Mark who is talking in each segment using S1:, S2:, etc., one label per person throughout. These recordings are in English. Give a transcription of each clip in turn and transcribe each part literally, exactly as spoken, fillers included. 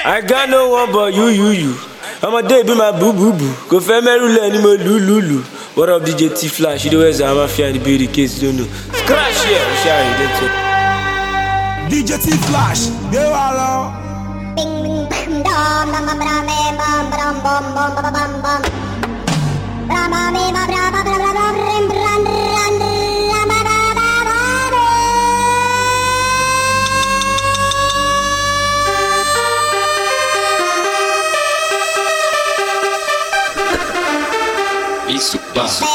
S1: I got no one but you, you, you. I'm a day be my boo boo boo. Go for me anymore, lulu. What up, D J T Flash? You know where's I'm a fan the beauty case, you don't know. Scratch here, shy, that's it.
S2: D J T Flash, they are
S3: Bing bing bam dam bam bam bam bam bam bam bam bam bam bam. Bam bam bam bam bam bam bam bam rim ram ram ram bam bam bam.
S4: Isso, isso,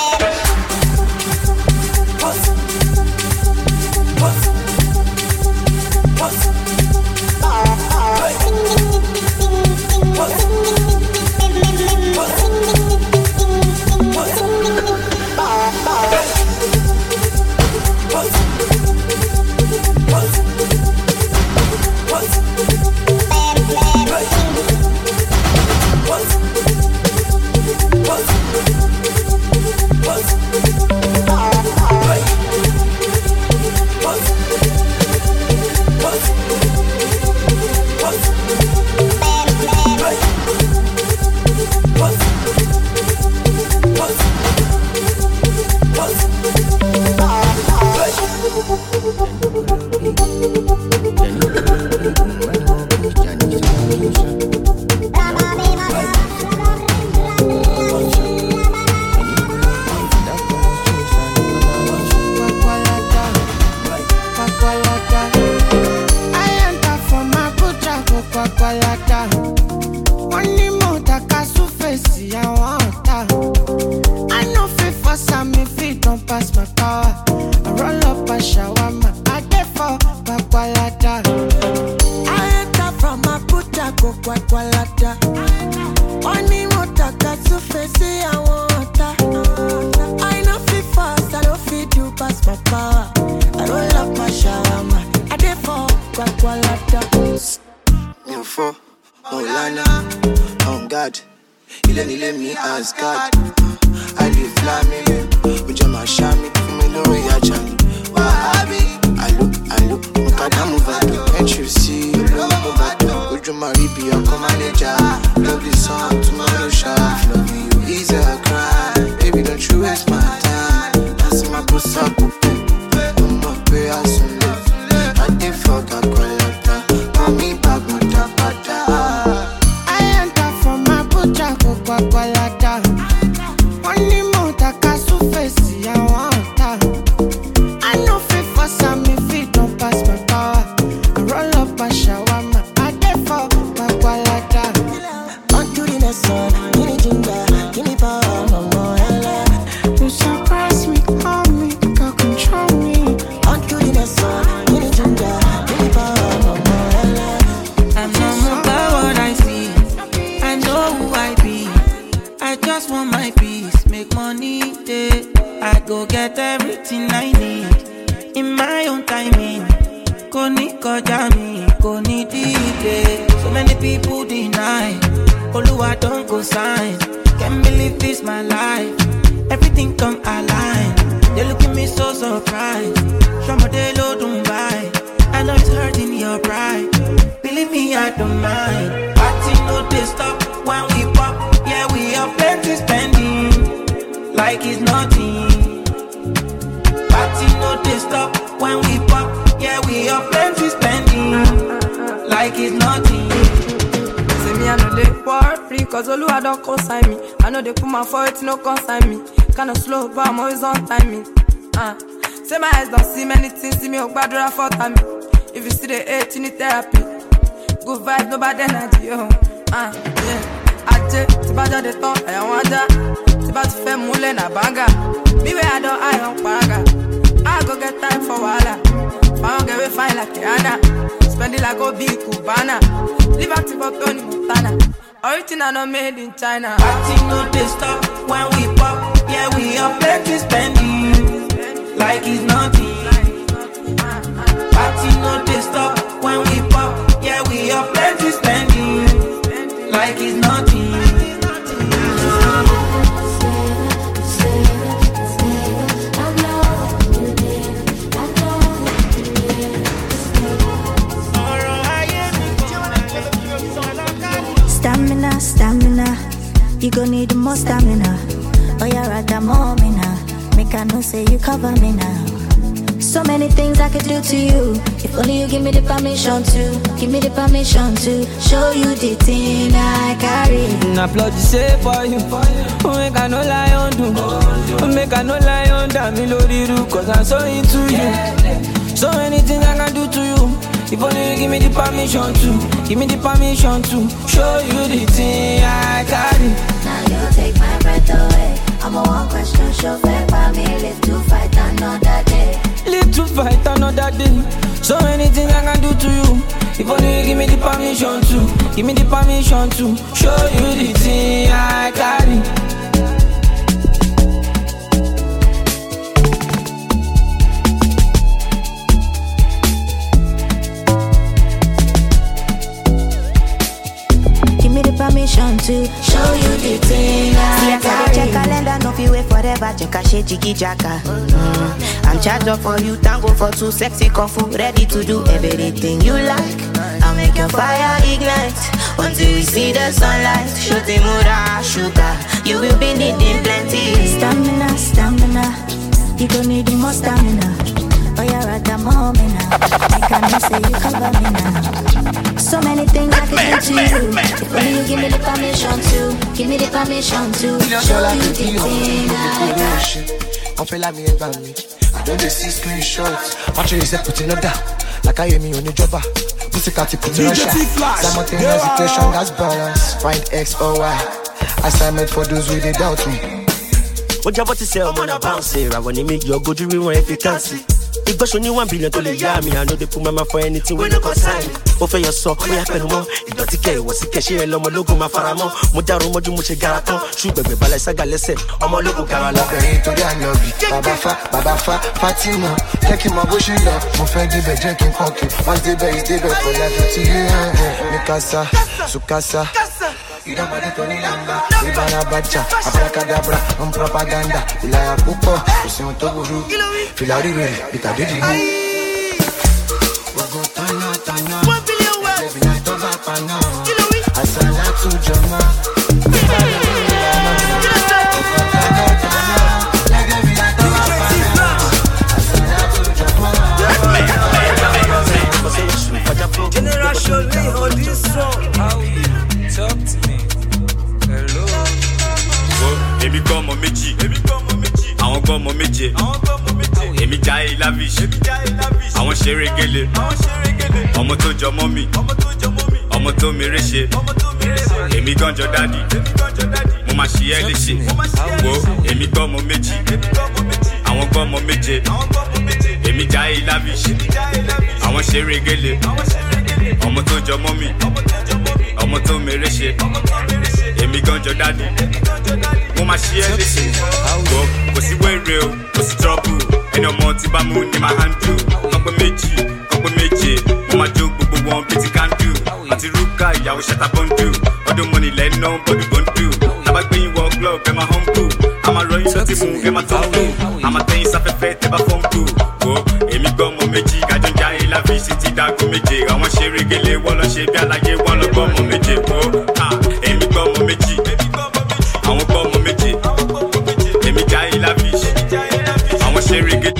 S5: no consign me. Kinda slow, but I'm always on timing. Uh. Say my eyes don't see many things, see me, oh, bad for time. If you see the hate, you need therapy. Good vibes, nobody energy, yo. Uh, yeah. Aje, Tibaja de ton, I am Waja. Tibaja fe mule na banga. Me where I don't, I am paraga. I go get time for wala. I don't get way fine like Rihanna. Spend it like Obi Cubana. Live active for Tony Montana. Original not made in China.
S6: Party no they stop when we pop. Yeah, we are plenty spending like it's nothing. Party no they stop when we pop. Yeah, we are plenty spending like it's nothing.
S4: Stamina, stamina, you gon' need more stamina. Oh, you're right, I'm on me now. Make I know say you cover me now. So many things I could do to you. If only you give me the permission to. Give me the permission to show you the thing I carry.
S7: Now plot the say for you. Make I no lie on do. Make I no lie on that me lori ru. Cause I'm so into you. So many things I can do to you. If only you give me the permission to. Give me the permission to show you the thing I carry.
S4: Now you take my breath away. I'm a one question show fair by me. Live to fight another day.
S7: Live to fight another day. So many things I can do to you. If only you give me the permission to. Give me the permission to show you the thing I carry.
S4: Permission to show you the thing I carry.
S8: Check calendar, no fi wait forever. Check a shit, jiggy jacka. Mm. I'm charged up for you, tango for two, sexy kung fu, ready to do everything you like. I'll make your fire ignite until we see the sunlight. Show the mura sugar, you will be needing plenty.
S4: Stamina, stamina, you gon' need more stamina. Oh, you're at the moment now. I can't say you cover me now. So many things I can do to you. If only you give me the permission to. Give me the permission to show you the thing I got.
S9: On fait la mienne by me. I don't see screenshots. Watch you say put in order. Like I hear me on the jobber. Pussy cat put in a shot. Simultaneous equation that's balance. Find X or Y. Assignment for those who they doubt me.
S10: What you about to say? I'm on a bounce here. I want to make your good dream if you can't see. If I show you one billion to lay me, I know they put my mouth for anything when you consign. Offer your soul, we have more. It doesn't care what's the cash, and Lomo logo, my faramo, Mutaro Moju Muchigaraton, shoot baby, Balasaga, lesson, Omo logo Carala.
S9: To the Anobi, Babafa, Babafa, Fatima, taking my bush in love, my friend, the bed, drinking coffee. Once the bed is the bed for life to you, Mikasa, Sukasa. Ida madi Tony Lamba, Ibana Bacha, Abracadabra, un propaganda, Ilaya Pupo, Usion Toguru, Filari, Pitadidi. Wago Tana Tana, Living at Ovapana, Asala to Jama,
S11: General show me on this song. How you talk to me? Hello.
S12: Èmi kọ́ ọmọ méjì, àwọn kọ́ ọmọ méje, èmi jayé lavish, àwọn ṣeré gélé, ọmọ tó jọ mọ́ mi, ọmọ tó mèrè ṣe, èmi gànjọ dádì, mo máa ṣe ẹ́ léṣe, wo èmi kọ́ ọmọ méjì, àwọn kọ́ ọmọ méje, èmi jayé lavish, àwọn ṣeré gélé, ọmọ tó jọ mọ́ mi, ọmọ tó mèrè ṣe, èmi gànjọ dádì. Mo ma ṣe ẹ́ léṣe, gbọ́ kò sí wẹ́rẹ́ o, kò sí trouble. Ẹni ọmọ tí bá mú ní máa handle. Kọ́pẹ́ méjì, kọ́pẹ́ méje, mo máa jó gbogbo wọn bí ti kánjú. Àti rúkà ìyàwó ṣẹta bọ́ndù. Ọdún mọ́ni lẹ́nà bọ́dù bọ́ndù. Tábà gbé yín wọ club ẹ máa humble. A máa rọ yín lọ́tí mú ẹ máa tọ́kù. A máa tẹ́yìn sáfẹ́fẹ́ tẹ́ bá fọ́nkù. Gbọ́ èmi gbọ́ ọmọ méjì, kájọ jáde láfíìsì ti dàgó méje. Àwọn ṣeré gélé wọ́n lọ ṣe bí aláyé wọ́n lọ gbọ́ ọmọ méje. Gbọ́ èmi gbọ́ ọmọ méjì. Àwọn gbọ́ ọmọ méje, èmi jayé lavish, àwọn ṣeré gé.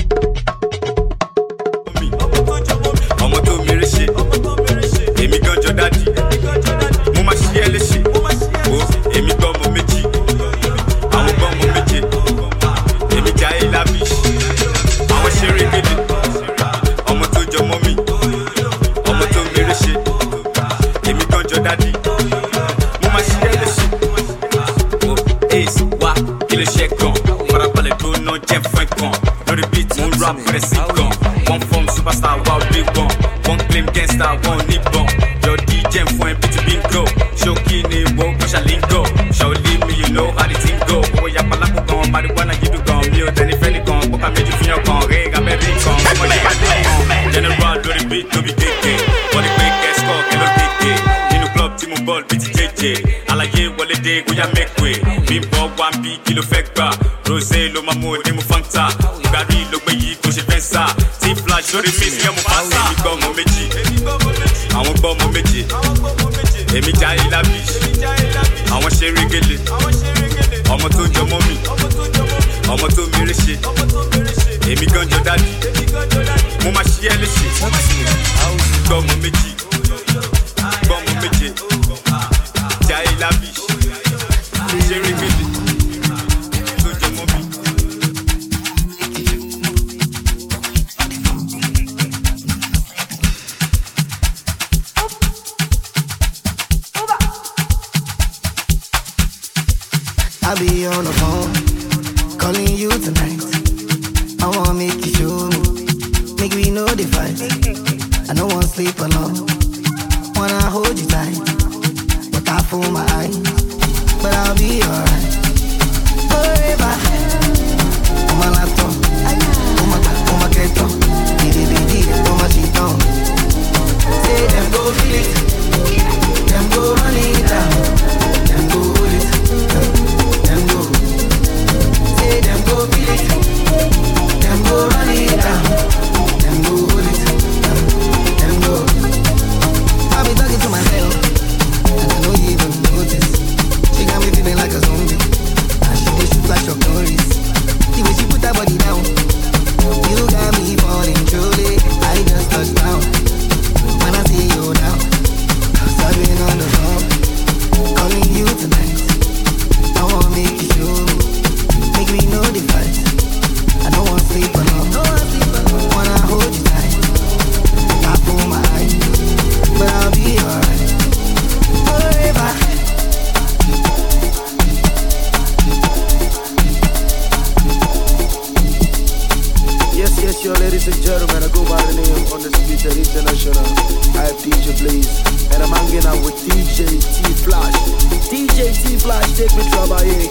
S12: Ọmọ tó mèrè ṣe, èmi gànjọ dádì, mo máa ṣe ẹ́ léṣe. Wo èmi gbọ́ ọmọ méjì, àwọn gbọ́ ọmọ méje, èmi jayé lavish, àwọn ṣeré gélé. Ọmọ tó jọ mọ́ mi, ọmọ tó mèrè ṣe, èmi gànjọ dádì, mo máa ṣe ẹ́ léṣe. Ace, wa, kill a check gun. Para parler d'eau, non, j'aime fin con. Dans le beat, mon rap, pressing gun. One form, superstar, wow, big one. One claim, gangsta, one nip bon. Your D J, for a bit to bingo. Show kidney, walk, push a lingo. Show leave me, you know how the thing go. Oh, ya pala ko gon, marijuana, you do gon. Me, then if any gon, book a major for your con. Rega, baby, con. Come on, you got the general, do the beat, no be K K. For the quick, ass call, kill a K K. In the club, team ball, beat J J. Alaye, wale day, go ya make way. Bimbo one B kilo fekba, Rosé lo mamo ni mo fanta, Gary lo gbe yi ko ṣe fensa, T flash lórí miss ke mo pasa. Èmi gbọ́ ọmọ méjì, àwọn gbọ́ ọmọ méje, èmi jayé lavish àwọn ṣe regele ọmọ tó ń jọ mọ́ mi ọmọ tó mèrè ṣe èmi gan jọ dádì mo máa ṣí ẹ léṣe gbọ́ ọmọ méjì gbọ́ ọmọ méje jayé lavish ṣe regele tó jọ mọ́ mi.
S13: I'll be on the phone, calling you tonight. I wanna make you show me, make we know the fight. I don't wanna sleep alone, wanna hold you tight, but I fool my eyes, but I'll be alright. Forever, on my laptop, on my on my keto, did it, on my sheet on. Say them go feel it, them go run it down, them go hold it. Them go feel it, them go run it down, them go hold it, them go. I be talking to myself, and I know you even notice. She got me feeling like a zombie, and she dey shoot like Chuck Norris. The way she put her body down, you got me falling truly. I just touched down, when I see you now, I've been on the phone, calling you tonight. I wanna make you show me. Make me know the fight. I don't wanna sleep alone. Wanna hold you tight. I pull my eyes, but I'll be alright. Forever.
S14: Yes, yes, yo, ladies and gentlemen, I go by the name on the speaker international. I have D J Blaze, and I'm hanging out with D J T Flash. D J T Flash, take me trouble, yeah.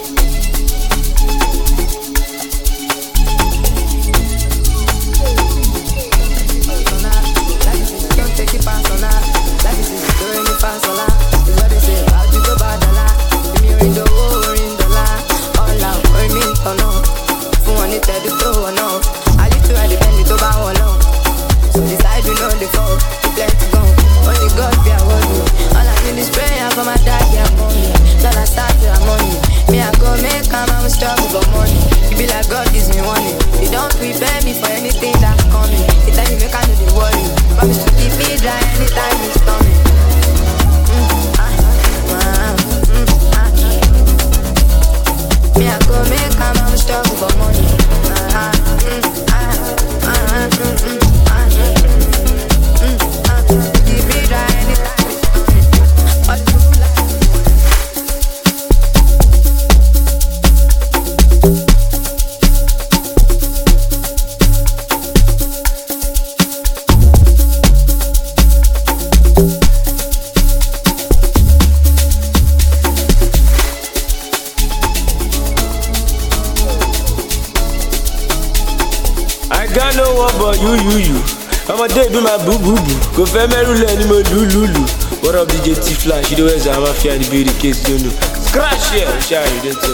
S1: You, you, you. I'm a day be my boo boo boo. Go for me rule anymore, lulu. What up, D J T Flash? You know where's I'm a fear the beauty case, don't know. Scratch here, shine, you don't know.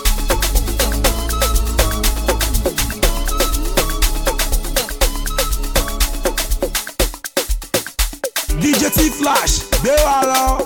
S2: D J T Flash, they are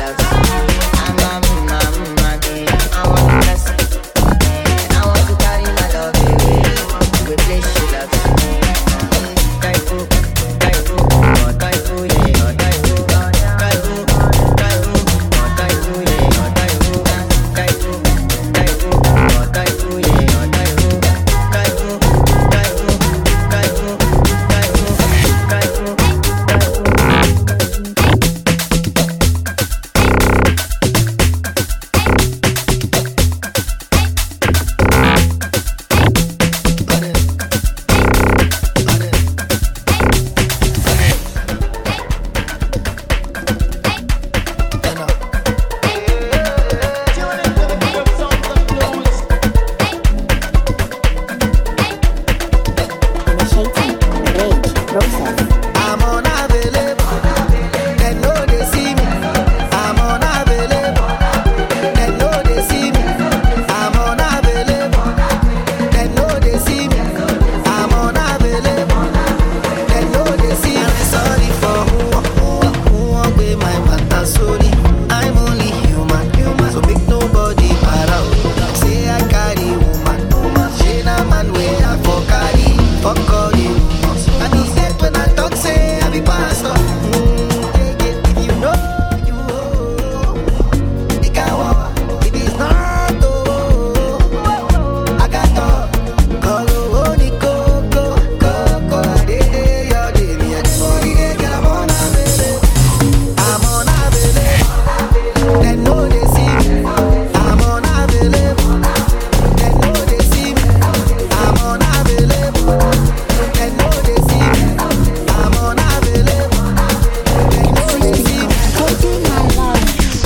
S8: love. I'm a mama, mama, I want to bless you. And I want to carry my love away to a place she loves. Kaifu, kaifu, oh kaifu, yeah, oh kaifu, kaifu, kaifu, oh kaifu, yeah, oh kaifu, kaifu, kaifu, oh kaifu, yeah, oh kaifu, kaifu, kaifu, kaifu, kaifu, kaifu, kaifu.
S13: I'm unavailable. They know they see me. I'm unavailable. They know they see me. I'm unavailable. They know they see me. I'm unavailable. They know they see me. I'm sorry for who who who won't be my matter. Sorry, I'm only human, human. So make nobody para. Say I carry woman, woman. She na man way I for carry, for carry. I be set when I talk, say I be pastor. Mm, take it if you know you. It can walk, it is not oh. I got to call oh ni coco, coco. Day day your day, me and money they get I'm on a belly. I'm on a belly. They know they see me. I'm on a belly. They know they see me. I'm on a belly. They know they see me. I'm unavailable. They know they see me.
S3: Taking my love.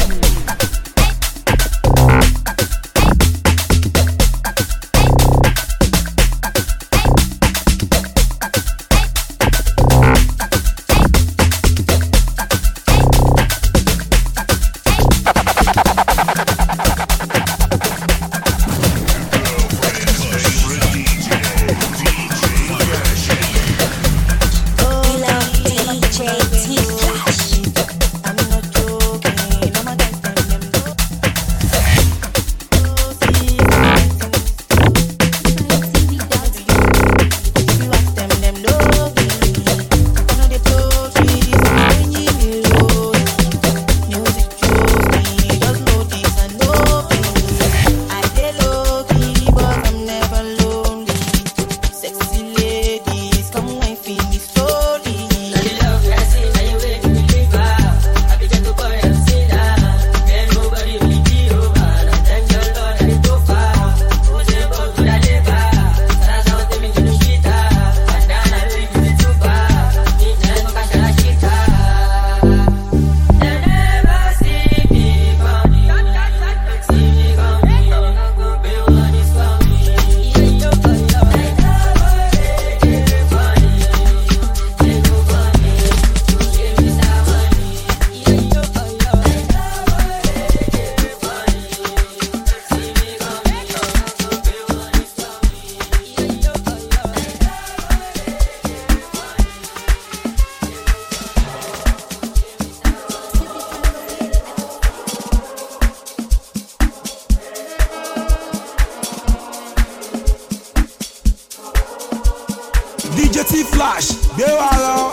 S2: D J T-Flash, gbé wa lọ.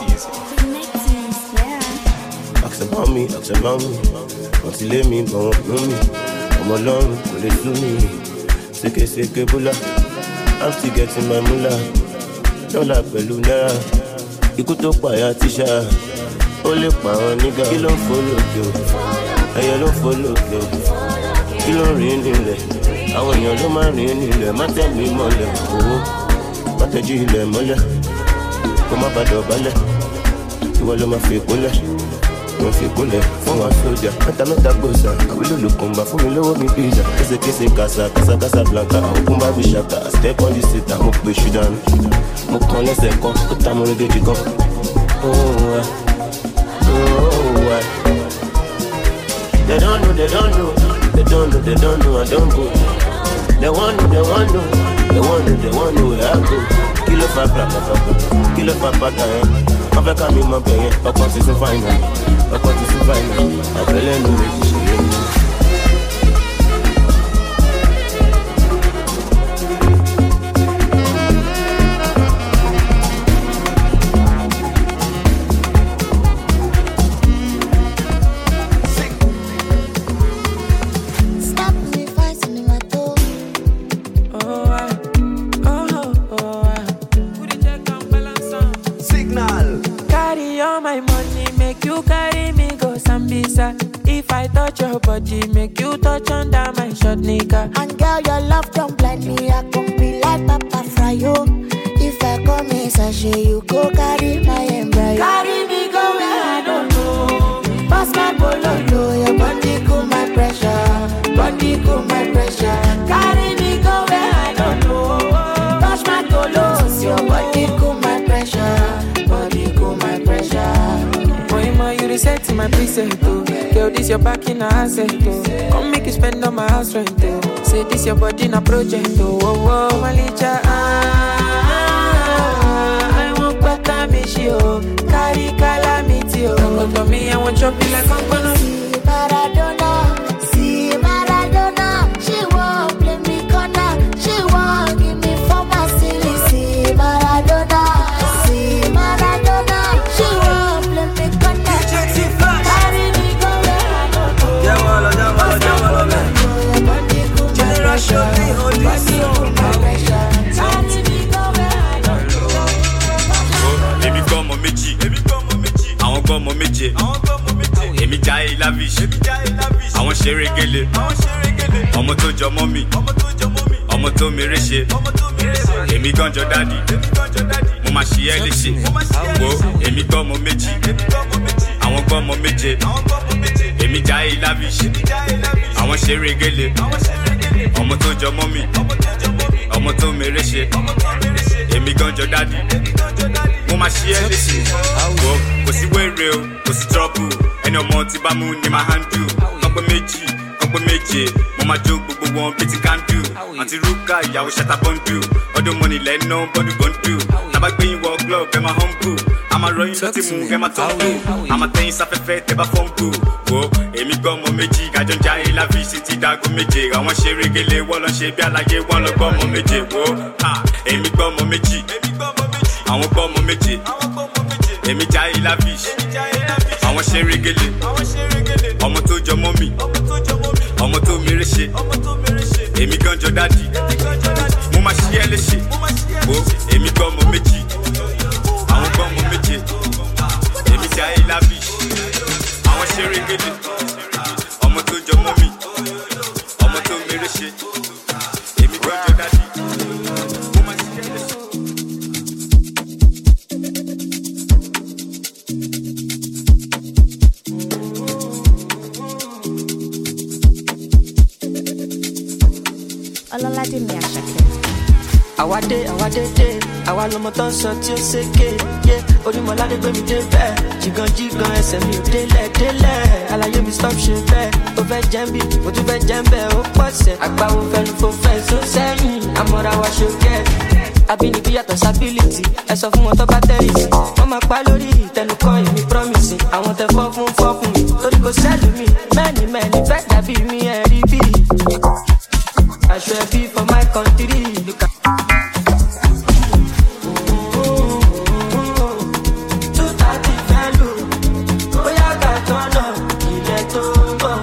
S10: Ask about me, ask about me. Wọ́n ti lé mi, bọ̀ wọ́n mú mi. Ọmọ ọlọ́run kò lè sú mi. Sékèsékè búlá, I'm still getting my mula. Dọ́là pẹ̀lú náírà, ikú tó pààyà tíṣà. Ó lè pa àwọn nígà. Kí ló ń fò lókè o? Ẹyẹ ló ń fò lókè o. Kí ló ń rìn nílẹ̀? Àwọn èèyàn ló máa rìn nílẹ̀. Má tẹ̀ mí mọ́lẹ̀ owó. Má tẹ̀jú ilẹ̀ mọ́lẹ̀. Kó má bàdọ̀ balẹ̀. Ìwọ ló máa fi kúnlẹ̀. Wọ́n fi kúnlẹ̀ fún wa sójà. Mẹ́ta mẹ́ta gbòòsà. Àwílò ló kùn bá fún mi lówó mi pizza. Késekése kàṣà kàṣà kàṣà blanca. Òkun bá mi ṣàkà. Step on the seat, mo pè ṣù dànù. Mo kàn lẹ́sẹ̀ kan, ó ta mo régéjì kan. Oh, oh, they don't know, they don't know. They don't know, they don't know, I don't go. They want know, they want know. They want know, they want know where I go. Kilo fa pra pra pra. Kilo fa pa ta eh. wọ́n fẹ́ ká mi mọ bẹ̀yẹn ọkọ̀ ti sún fáìnà ọkọ̀ ti sún fáìnà àbẹ̀lẹ̀ ló lè fi ṣe é.
S7: Make you touch under my short nigga.
S15: And girl, your love don't blind me. I can be like Papa Fryo. If I come in sachet, you go carry my embryo.
S7: Carry me go where I don't know.
S15: Pass my bololo. Your body cool my pressure. Body cool my pressure.
S7: Carry me go where I don't know.
S15: Touch my tolos. Your body cool my pressure. Body cool my pressure.
S7: Boy, ma, you reset my preset, oh. Girl, this your back in a asset, oh. Come make you spend on my house rent, oh. Say this your body in a project, oh. Oh, oh, Malicha, ah, ah, ah, I want better me, she, oh. Carry calamity, oh. Come to me, I want chop you like I'm gonna.
S15: See Maradona, see Maradona. She won't play me corner. She won't give me for my silly. See Maradona, see Maradona. She won't play me corner.
S11: Show me how this song.
S12: Baby come on méjì, àwọn gbọ́ ọmọ méje, èmi jayé lavish, àwọn ṣeré gélé, ọmọ tó jọ mọ́ mi, ọmọ tó mèrè ṣe, èmi gànjọ dádì, mo máa ṣe ẹ́ léṣe, wo èmi gbọ́ ọmọ méjì, àwọn gbọ́ ọmọ méje, èmi jayé lavish, àwọn ṣeré gélé. Ọmọ tó jọ mọ́ mi, ọmọ tó mèrè ṣe, èmi gànjọ dádì, mo máa ṣe ẹ́ léṣe. Wo kò sí wéré o, kò sí trouble, ẹni ọmọ tí bá mú ni máa handle. Kọ́pẹ́ méjì, kọ́pẹ́ méje, mo máa jó gbogbo wọn bí ti candle. Àǹtí Rúkà ìyàwó ṣẹta bọ́ndù, ọdún mọ́ni lẹ́nu bọ́ndù bọ́ndù. Tábà gbé yín wọ club ẹ máa humble, a máa rọyìn lọ́tí mú ẹ máa tọ́jú. A máa tẹ́yìn sáfẹ́fẹ́ tẹ́ bá fọ́ǹbù. Wo èmi gbọ́ ọmọ méjì, kájọ ń jáde láfíìsì ti dágún méje. Àwọn ṣeré gélé wọ́n lọ ṣe bí àlàyé wọ́n lọ gbọ́ ọmọ méje. Wo èmi gbọ́ ọmọ méjì, àwọn gbọ́ ọmọ méje, èmi jáde láfíìsì, àwọn ṣeré gélé, ọmọ tó jọ mọ́ mi, ọmọ tó mèrè ṣe, èmi gànjọ dádì, mo máa ṣe ẹ́ léṣe. Wo èmi gbọ́ ọmọ méjì, àwọn gbọ́ ọmọ méje, èmi jáde láfíìsì, àwọn ṣeré gélé, ọmọ tó jọ mọ́ mi, ọmọ tó mèrè ṣe, èmi gànjọ dádì, mo máa ṣe ẹ́ léṣe.
S15: Ọlọ́ládé mi Àṣàkẹ́.
S16: Àwa dé, àwa dé dé, àwa lọmọ tó ń sọ tí ó ṣèké. Yé onímọ̀ládé gbé mi dé bẹ́ẹ̀. Jìgàn jìgàn ẹsẹ̀ mi ò délẹ̀ délẹ̀. Àlàyé mi stop ṣe bẹ́ẹ̀. Ó fẹ́ jẹ́ ń bí, mo tún fẹ́ jẹ́ ń bẹ́ẹ̀. Ó pọ̀ sẹ̀, àgbáwo fẹ́nu fò fẹ́ só sẹ́yìn. Àmọ́ra wa ṣòkẹ́. Àbínibí yàtọ̀ sábìlìtì. Ẹ sọ fún wọn tó bá tẹ́rì sí. Wọ́n máa pa lórí ìtẹnukọ́ èmi promise. Àwọn tẹ fọ́ fún fọ́ fún mi. Torí kò sẹ́lù mi. Mẹ́ni mẹ́ni fẹ́ dàbí mi ẹ̀rí bí. I should be for my country. Two thirty value. Oh yeah, got turn up. Ilé tó ń bọ̀.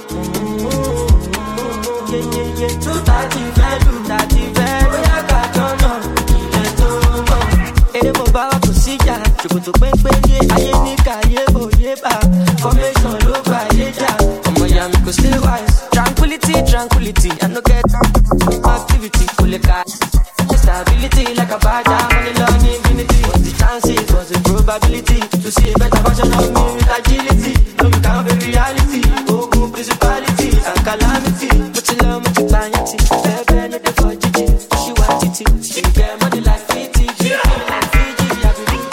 S16: Yeah yeah yeah. Two thirty value. Thirty value. Oh yeah, got turn up. Ilé tó ń bọ̀. Èrè mo bá wa kò síjà. Ṣòkòtò péńpé ní ayé ní kàyé òye bá. Formation ló gba ilé jà. Ọmọ ìyá mi kò stay wise. Tranquility, tranquility. I no get activity, kuleka. Stability like a badger, money long infinity. What's the chances, what's the probability to see a better version of me with agility? No, you can't be reality. Ogun principality and calamity. But you love me to vanity. Baby, no dey for Gigi. She want it, she get money like Fiji. She feel like Fiji, I be Fiji.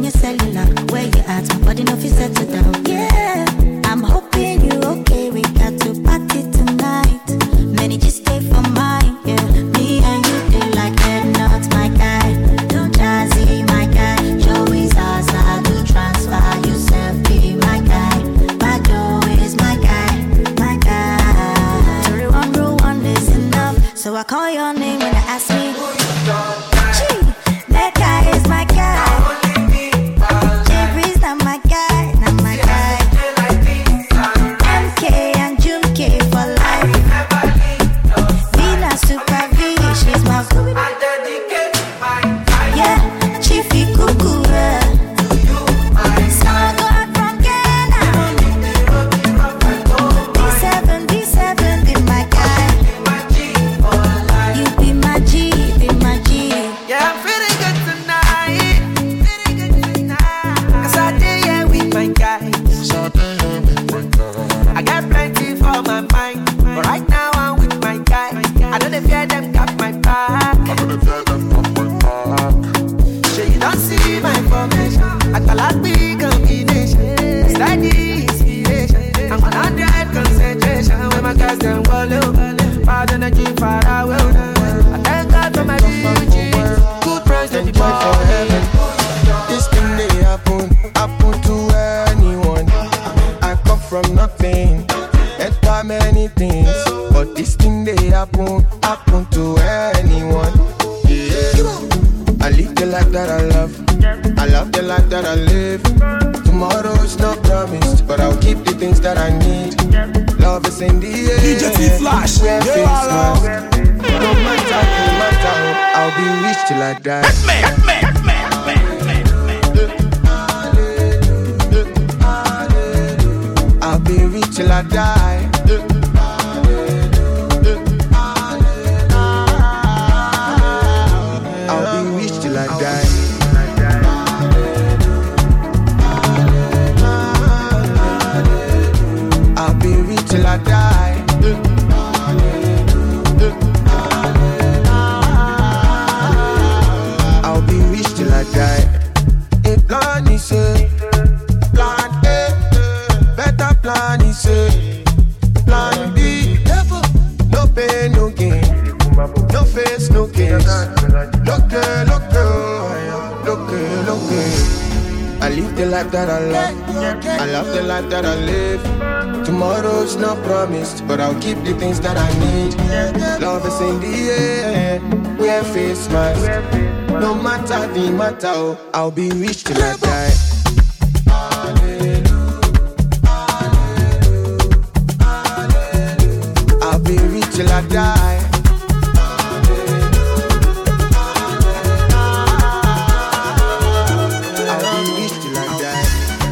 S4: your cellular. Where you at? My body no fit settle down. Yeah, I'm hoping you okay. We got to party tonight. Many just stay for mine. Yeah, me and you feel like head not my guy. Don't jazzy my guy. Joey's us. I do transfer. Yourself be my guy. My Joe is my guy. My guy. Jury one rule one is enough. So I call your name when I ask me. Gee, that guy is my guy. Jerry's not my guy, not my guy. M K and June K for life. Vina Super V, she's my food. Yeah, Chiefy Cuckoo. Song from Ghana. B seven, B seven, be my guy. You be my G, be my G.
S6: Yeah, I'm feeling good tonight. Feeling good tonight. Cause I did, yeah, with my guys. I got plenty for my mind. But right now I'm with my guy. I don't fear them got my back. So you don't see my formation. I call out big combination. Steady inspiration. I'm on hundred concentration. When my guys them wall over. Bad energy far away. I thank God for my beauty. Good friends and the forever.
S9: This thing they happen, happen to anyone. I come from nothing, enter many things. But this thing they happen, happen to anyone. Yeah. I live the life that I love. I love the life that I live. Tomorrow is not promised, but I'll keep the things that I need. Love is in the air.
S2: D J T-Flash,
S9: We're
S2: yeah,
S9: Christmas. No matter, no matter, I'll be rich till I die. I'll be rich till I die. I'll be rich till I die. I'll be rich till I die. I'll be rich till I die. A plan is a plan A, better plan is a plan B. No pain, no gain, no face, no case. Look good, look good, look good, look good. I live the life that I love. I love the life that I live. Tomorrow's not promised, but I'll keep the things that I need. Love is in the air, wear face mask. No matter the matter, oh, I'll be rich till I die. I'll be rich till I die. I'll be rich till I die.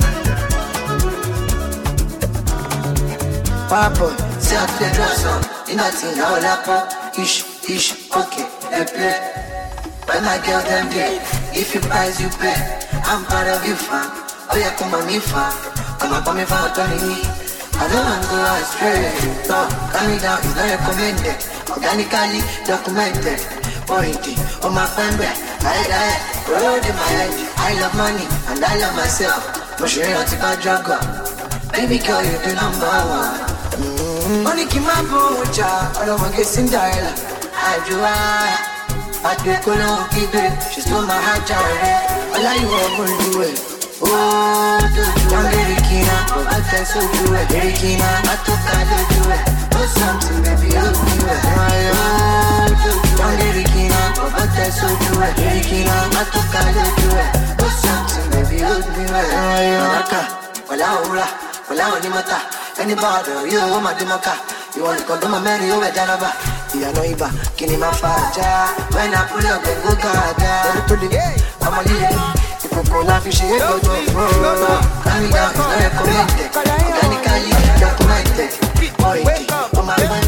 S17: Papa, c'est à fait de ça. Il n'a pas là, là, pas. Ish, ish, ok, et play. But my girl, them day. If you price, you pay. I'm part of you, fam. Oh, yeah, come on, me, fam. Come on, come me, fam, turning me. I don't want to go astray. No, calm me down, it's not recommended. Organically documented. Pointy, on my friend back. I die, road in my head. I love money, and I love myself. But she ain't a bad jugger. Baby girl, you the number one. Money keep my boocha. I don't want to get Cinderella. I do I. I do it, she stole my heart, child. All I want to do it. Oh, do you want to get a but I tell so do it. Kina, I took I do it. Oh, something, baby, I'll do it. Oh, do you want to get a but I tell so do it. Kina, I took I do it. Oh, something, baby, I'll do it. Naka, wala ura, wala onimata. Anybody, you want my demoka. You want to come to my man, you want Janaba. You know Iba, Kini Mafaja. When I pull up, then go gaga. To the I'm a little. If you call a fish, you go to the floor. Coming down, it's not recommended. Organically documented. Pointy, on my mind.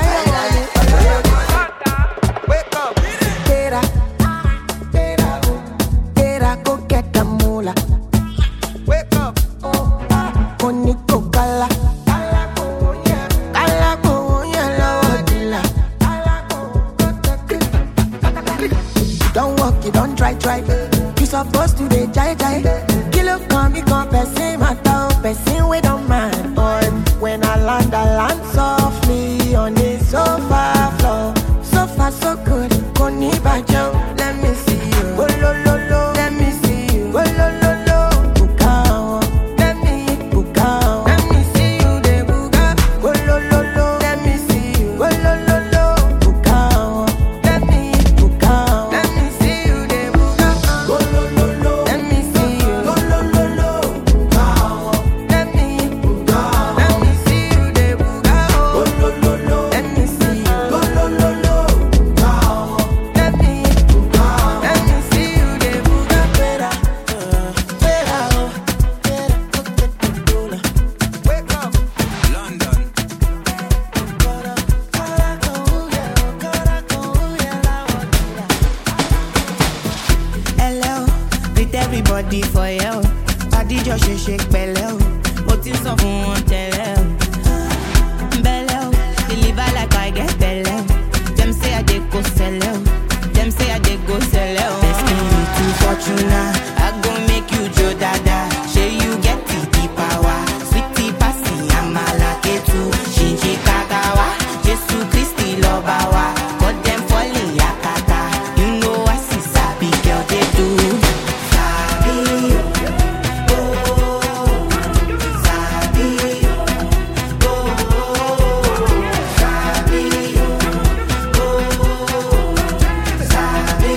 S6: Wake up. Tera, tera, tera, go get the moolah. Wake up. Koniko kala. Don't walk, you don't try, try. This supposed to be jai jai. Kilo come, me come, person, my town, person, we don't mind, boy. When I land, I land softly on the sofa floor. So far, so good, Koni Bajo, let me see you. Oh, lo, lo, lo, let me see you. Oh, lo, lo, lo, Bukao, let me Bukao. Let me see you, de Buga. Oh, lo, lo, lo, let me see you. Oh, lo, lo, lo, Bukao, let me Bukao. Let me see you, de Buga. Oh, lo, lo, lo, let me see you. Oh, lo, lo, lo, Bukao, let me Bukao. Let me see you, de Buga. Oh, lo, lo, lo, let me see you. Oh, lo, lo, lo, Bukao, let me Bukao. Let me see you, de Buga. Pera, pera, oh, pera, Coca-Cola. Wake up, London.
S8: Hello, with everybody for you. Body just shake shake belly. Mo ti sọ fún wọn tẹ́lẹ̀ o. Belly o, deliver like I get belly. Them say I dey go sell o. Them say I dey go sell o. Best me to Fortuna, I go make you Joe Dada. Say you get the the power. Sweetie passy, amala ketu. Shinji kagawa, Jesu Christi lobawa. Got them falling yakata. You know I see sabi girl they do. Sabi, oh, sabi, oh, sabi, oh, sabi,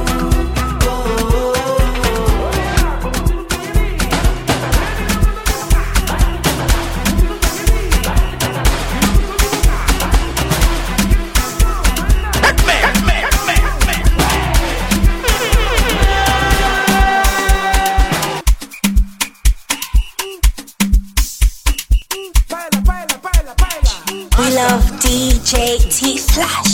S4: We love D J T Flash.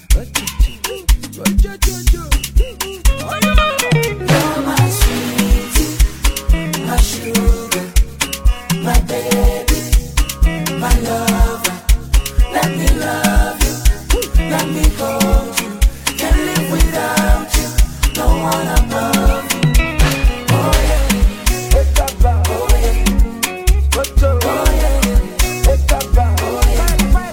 S6: My sweetie, my sugar, my baby, my lover. Let me love you, let me hold you. Can't live without you, no one above you. Oh yeah, oh yeah, oh yeah, oh yeah.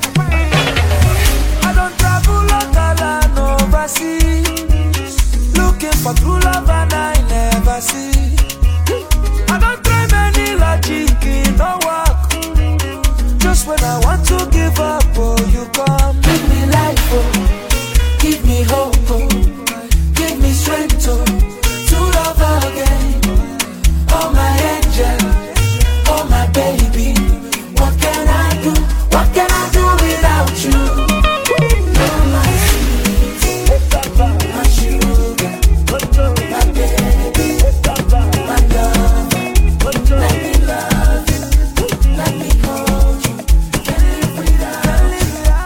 S6: I don't travel like a land overseas, looking for true love and I never see. I don't try many logic, it no work. Just when I want to give up, oh, you come. Give me life, oh, give me hope, oh, give me strength, oh, to love again. Oh, my angel, oh, my baby, what can I do? What can I do without you? Oh, my sweetie, my sugar, my baby, my love. Let me love you, let me hold you. Can't live without you.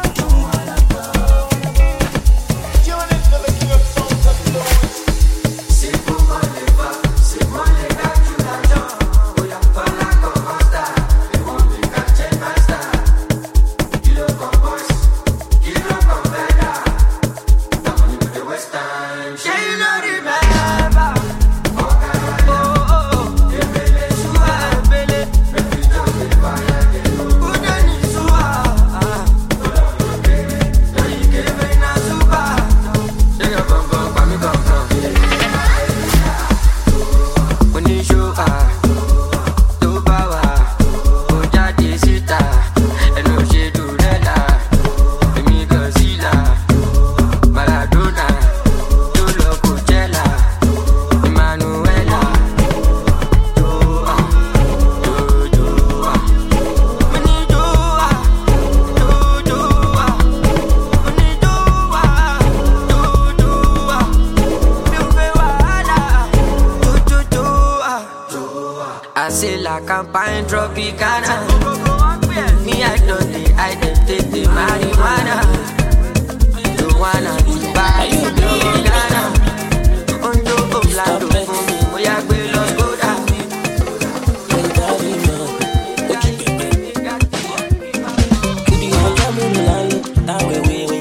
S16: Campagne Tropicana. Me, I don't need, I don't take the marijuana. You wanna be by you, Ghana. Ondo, Oblando, we are going to go down.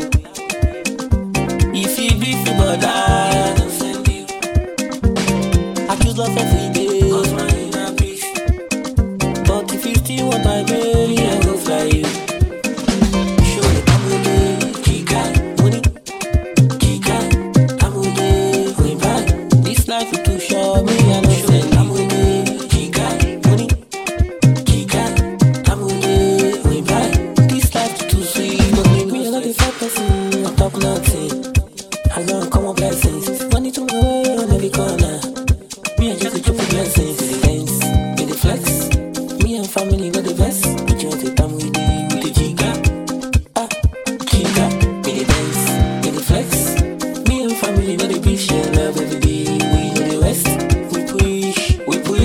S16: If you be for
S7: choose love every day. Cause my inner peace. But if you still want my baby, I go fly you. Show me I'm with you, Kika, money, Kika, I'm with you, we back. This life is too short, me I know say I'm with you, Kika, money, Kika, I'm with you, we back. This life is too sweet, but me me I got the fat person, I talk nothing. I gonna come up blessings, money to my way on every corner. Me I just a triple blessings, with the dance, with the flex. Me and family got the best, but you want to come with the with the Chica, ah, Chica, with the dance, with the flex. Me and family got the beef, share love every day. We in the west, we push, we push.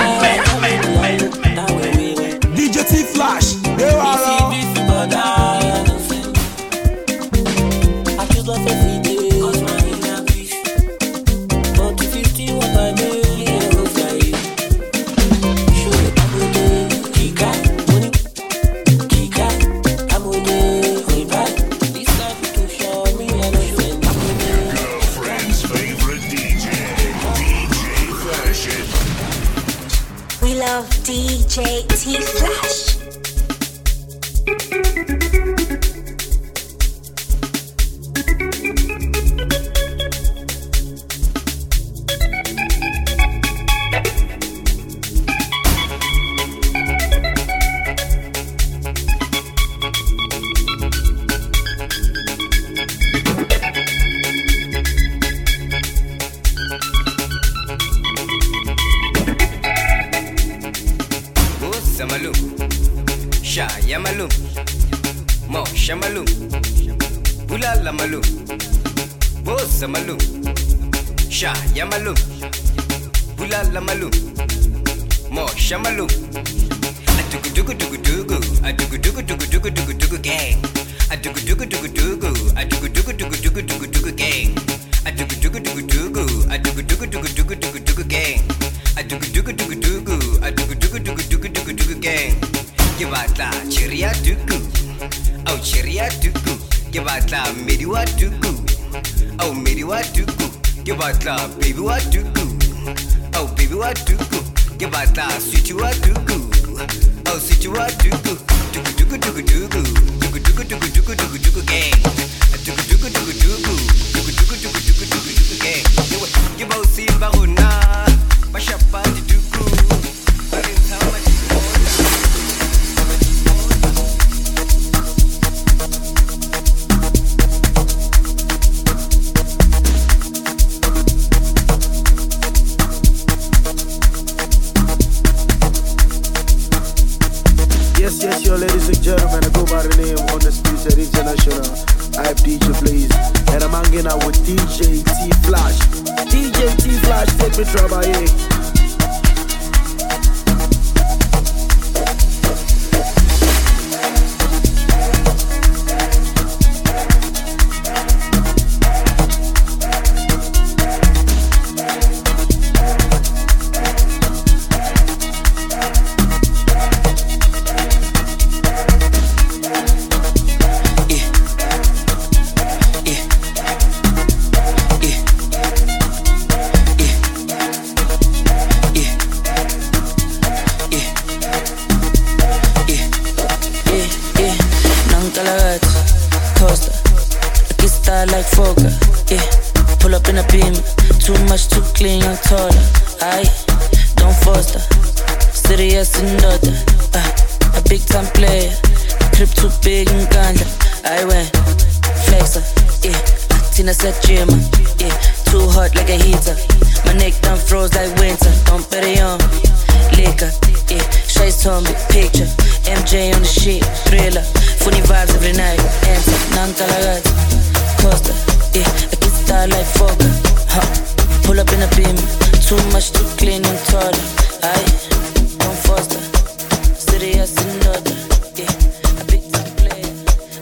S7: Now we we
S2: D J T Flash, you are
S7: I choose love every day. Cause my inner peace. But if you still want my baby, I will fly you. Show me I'm with you, Kika, money, Kika, I'm with you, we back. This life is too short, me I know you I'm with you.
S18: Girlfriend's favorite D J, D J Fashion.
S4: We love D J T Flash.
S19: Samalu, Sha Yamalu, Mo Shamalu, Bula Lamalu, Bo Samalu, Sha Yamalu, Bula Lamalu, Mo Shamalu, Adugu Dugu Dugu Dugu, Adugu Dugu Dugu Dugu Dugu Dugu Gang, Adugu Dugu Dugu Dugu, Adugu Dugu Dugu Dugu Dugu Dugu Gang, Adugu Dugu Dugu Dugu, Adugu Dugu Dugu Dugu Dugu Dugu Gang, Adugu Dugu Dugu Dugu, Adugu Dugu Dugu Dugu Dugu Dugu Gang. Gibatla Cheria Dugu, oh Cheria Dugu, Gibatla Mediwa Dugu, oh Mediwa Dugu, Gibatla Baby Wa Dugu, oh Baby Wa Dugu, Gibatla Sweetie Wa Dugu, oh Sweetie Wa Dugu, Dugu Dugu Dugu Dugu, Dugu Dugu Dugu Dugu Dugu Dugu Gang, Dugu Dugu Dugu Dugu, Dugu Dugu Dugu Dugu Dugu Dugu Gang. Give out Simba Rona, Bashapa Dugu, Valentama.
S14: Yes, yes, yo, ladies and gentlemen, I go by the name on the Spirit International. I have D J Blaze, and I'm hanging out with D J T Flash. D J T Flash, take me trouble, yeah.
S7: Like Fokker, yeah. Pull up in a beam, too much, too clean, young taller. Aye, don't foster, serious and daughter. Uh, a big time player, crib too big and ganja. I went flexer, yeah. Tina said gym, yeah. Too hot like a heater. My neck done froze like winter. Don't bet it on liquor, yeah. Shades on me, picture. M J on the shit, thriller. Funny vibes every night. Enter, non-tolerant. Costa, yeah, I get style like Fokker, huh? Pull up in a beam, too much, too clean and taller. Aye, don't foster, serious and order, yeah, a big time player.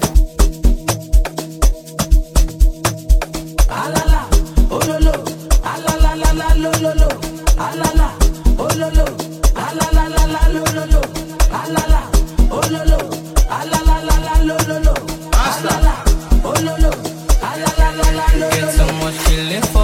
S6: Alala, oh lo lo, alala la la lo lo lo, alala, oh lo lo, alala la la lo lo lo, alala, oh lo lo, alala la la lo lo lo, alala, oh lo lo.
S16: Get so much feeling for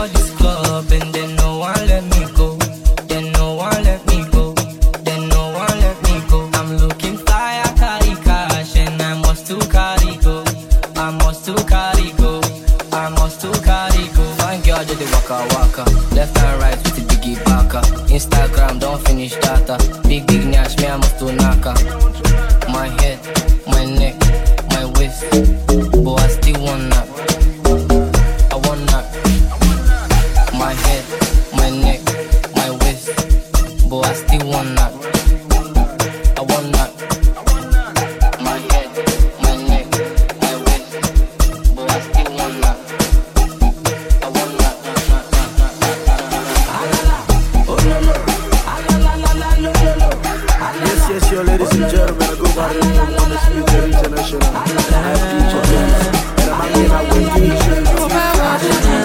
S16: Left and right with the biggie backer. Instagram, don't finish data. Big, big nash, me I must do naka. My head, my neck, my waist. But I still want that. I want that. My head, my neck, my waist. But I still want that. I want that. My head, my neck, my waist. But I still want that. I want that.
S14: Yes, yes, yo, ladies and gentlemen, I go by the name on the Future International. I am D J Blaze, and I'm hanging out with D J T-Flash.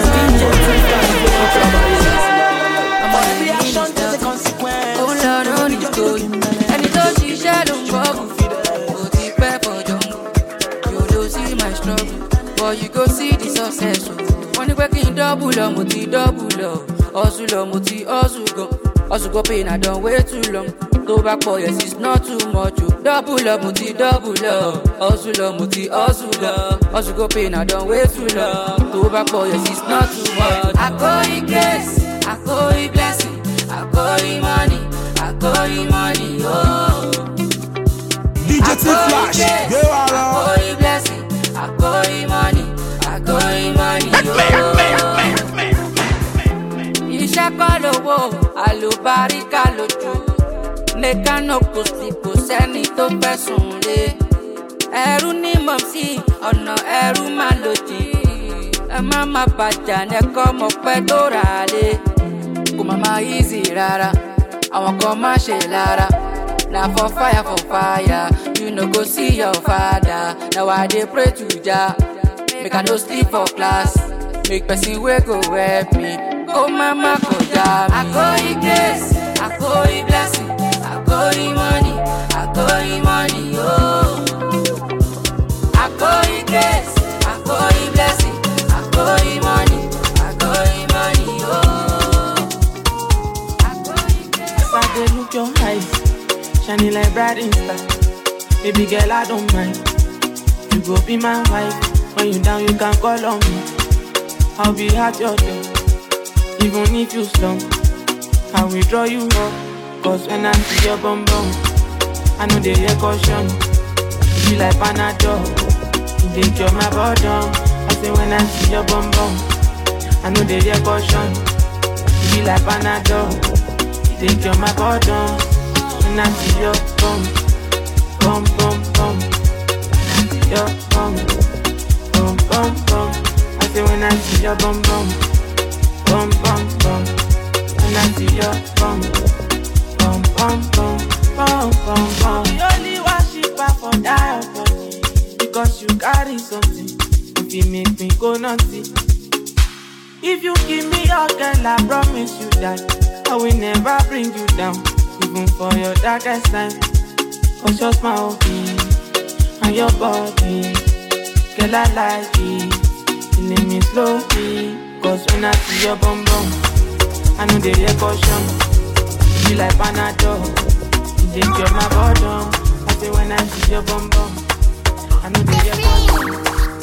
S5: Reaction to the consequence. Oh Lord, oh this story. And it all she shadow bubble. Oh, the pepper jungle. You don't see my struggle, but you go see the success. Money working double up, multi double up. Hustle up, multi hustle go. Hustle go pain, I don't wait too long. Go back for yes, it's not too much. You double up, multi double up. Hustle up, multi hustle up. Hustle go pain, I don't wait too long. Go back for yes, it's not too much. I go in case, I go in blessing, I go in money, I go in money, oh.
S2: D J T-Flash, go
S5: I go in blessing, I go in money, I go in money, oh. Iṣẹ́ kọ́ lówó, àlùbáríkà lójú. Mẹ́ka náà kò sí kò sẹ́ni tó fẹ́ sùn lé. Ẹrú ní mọ̀mísí, ọ̀nà ẹrú máa lòdì. Ẹ má má bàjá nẹ́kọ́ mọ̀ pẹ́ tó rà lé. Kò má má easy rárá, àwọn kan má ṣe lára. Na for fire for fire, you no go see your father. Now I dey pray to Jah, make I no sleep for class. Make person wey go help me. Oh mama go jam me. I go in case, I go in blessing, I go in money, I go in money, oh. I go in case, I go in blessing, I go in money, I go in money, oh.
S7: As I dey look your eyes, shining like bright star. Baby girl, I don't mind. You go be my wife. When you down, you can call on me. I'll be at your door. Even if you slump, I will draw you up. Cause when I see your bum bum, I know they hear caution. You be like Panadol, you dey cure my boredom. I say when I see your bum bum, I know they hear caution. You be like Panadol, you dey cure my boredom. When I see your bum, bum bum bum, your bum, bum bum bum. I say when I see your bum bum. Bum bum bum, and I see your bum, bum bum bum, bum bum bum. The only worshiper for that body, because you carry something. If you make me go naughty, if you give me your girl, I promise you that I will never bring you down, even for your darkest time. Cause your smile and your body, girl I like it, killing me slowly. Cause when I see your bum bum, I know they hear caution. You be like Panadol, you dey cure my boredom. I say when I see your bum bum, I know they hear caution.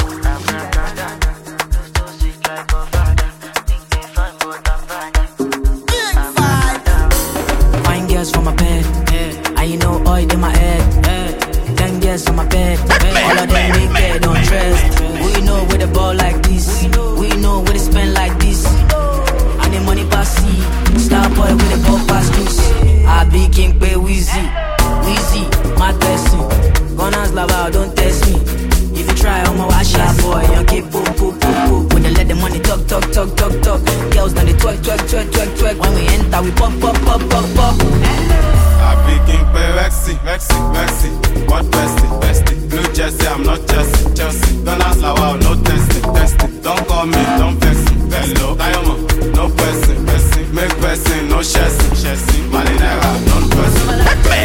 S20: Fine girls from my bed, yeah. And you know oil in my head, yeah. Ten girls on my bed, yeah. All of them naked, undressed. We know where the ball like this. We know where they spend like this. And the money pass see. Star boy with the ball pass juice. I be king pay Weezy. Weezy, my person. Gunners lava, don't test me. If you try, I'm a wash out boy. Young kid, poop, poop, poop, poop. When they let the money talk, talk, talk, talk, talk. Girls done they twerk, twerk, twerk, twerk, twerk. When we enter, we pop, pop, pop, pop, pop.
S21: I be king pay Vexy, Vexy, Vexy. What bestie, bestie? Blue Jersey, I'm not Chelsea, Chelsea. Gunners lava, no testing, testing. Don't call me, don't vex me. Hello, diamond, no person, person. Make person, no chassis, chassis. Malinera, non person.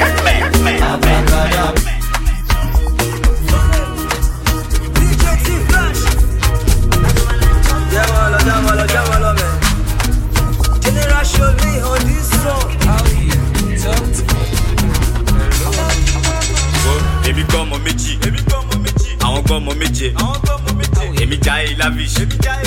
S11: Llámalo, llámalo, llámalo, man. Generation me on this song. How you talk to me?
S12: Èmi gbọ́ ọmọ méjì, àwọn gbọ́ ọmọ méje, èmi jáyé lavish,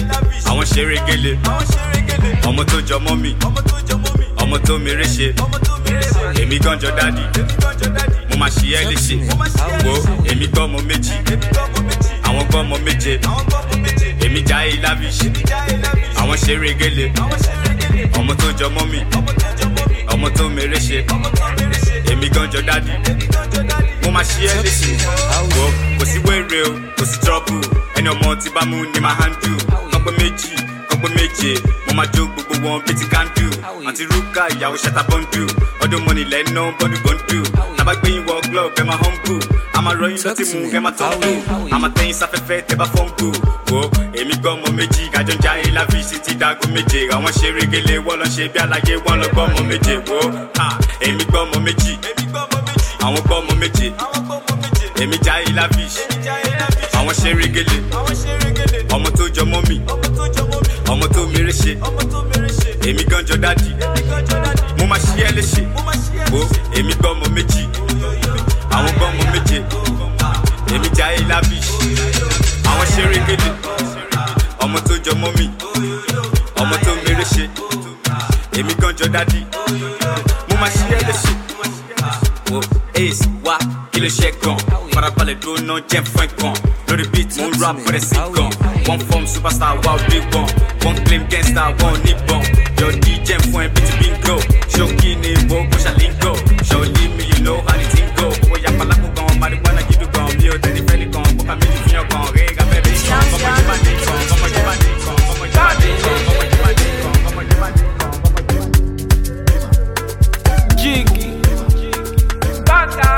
S12: àwọn ṣeré gélé ọmọ tó jọ mọ́ mi ọmọ tó mèrè ṣe èmi gànjọ dádì mo máa ṣe ẹ́ léṣe wo èmi gbọ́ ọmọ méjì àwọn gbọ́ ọmọ méje èmi jáyé lavish àwọn ṣeré gélé ọmọ tó jọ mọ́ mi ọmọ tó mèrè ṣe èmi gànjọ dádì mo máa ṣe ẹ́ léṣe wo kò sí wéré o kò sí trouble ẹni ọmọ tí bá mú ni máa handle kọ́pẹ́ méjì kọ́pẹ́ méje mo máa jó gbogbo wọn bíi ti kandu àti rúkà ìyàwó ṣẹta bọ́ndù ọdún mọ́ni lẹ́nà bọ́dù bọ́ndù tàbá gbẹ̀yìn wọ glove ẹ máa humble a máa rọyìn lọ́tí mú ẹ máa tọ́kù a máa tẹ̀yìn sáfẹ́fẹ́ tẹ́ bá fọ́nkù wo èmi gbọ́ ọmọ méjì kájọ ń jáyé láfi sí ti dago méje àwọn ṣe régele wọ́n lọ ṣe bí aláyé wọ́n lọ gbọ́ ọmọ méje wo èmi gbọ́ ọmọ méjì àwọn gbọ́ ọmọ méje èmi jáyé láfi àwọn ṣe régele ọmọ tó jọ mọ́ mi ọmọ tó mèrè ṣe èmi gànjọ dádì mo máa ṣe ẹ́ léṣe wo èmi gbọ́ ọmọ méjì àwọn gbọ́ ọmọ méje èmi jáyé lábì àwọn ṣeré gèdè ọmọ tó jọ mọ́ mi ọmọ tó mèrè ṣe èmi gànjọ dádì mo máa ṣe ẹ́ léṣe wo ace wá kí ló ṣe gan farabalẹ̀ dúró náà jẹ́ fún ẹ̀ gan lórí beat mo ń rap fẹ́rẹ̀ sí gan one form superstar wa ò dé gan one claim gangster wa ò ní gan your D J fún ẹ bí ti bingo ṣókí ni ìwọ kó ṣàlíngò ṣọlí mi you know how the thing go owó yapa lápò gan marijuana gidi gan mi ò tẹ́lẹ̀ fẹ́ nìkan bọ́kà méjì fi hàn kan rẹ̀ ká bẹ́ẹ̀ bẹ́ẹ̀ kan ọmọ jẹ́ bá dé kan ọmọ jẹ́ bá dé kan ọmọ jẹ́ bá dé kan ọmọ jẹ́ bá dé kan ọmọ jẹ́ bá dé kan ọmọ jẹ́ bá dé kan. Jiggy Bata.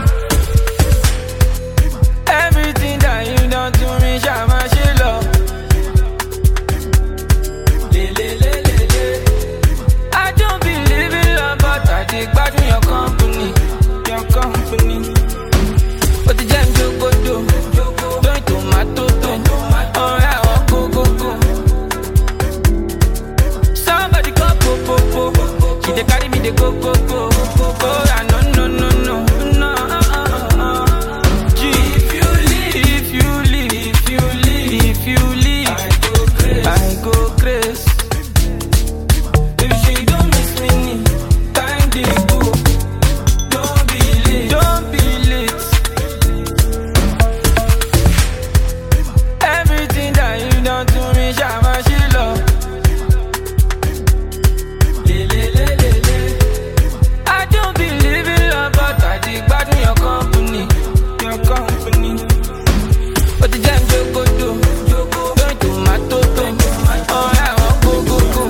S12: Everything that you done to me, Shama Shilo. I don't believe in love, but I dig back in your company, your company. But the jam you go do, don't tomato, don't. Oh yeah, oh, go go go. Somebody go go go go. She dey carry me, they go go go. Oh yeah, no no no no no. If you leave, if you leave, if you leave, if you leave, I go crazy. If she don't miss me, time dey go. Don't be late, don't be late. Everything that you done to me, Shama Shilo. I don't believe in love, but I dig back in your company, your company. But the jam you go do, don't do my toto. Oh yeah, oh, go go go.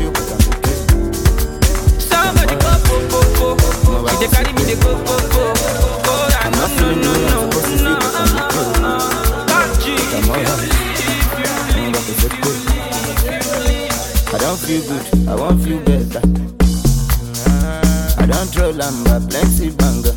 S12: Somebody go go go go. If they carry me, they go go go. Oh yeah, no no no no no.
S1: I don't feel good, I won't feel better. I don't throw lamba, plenty banger.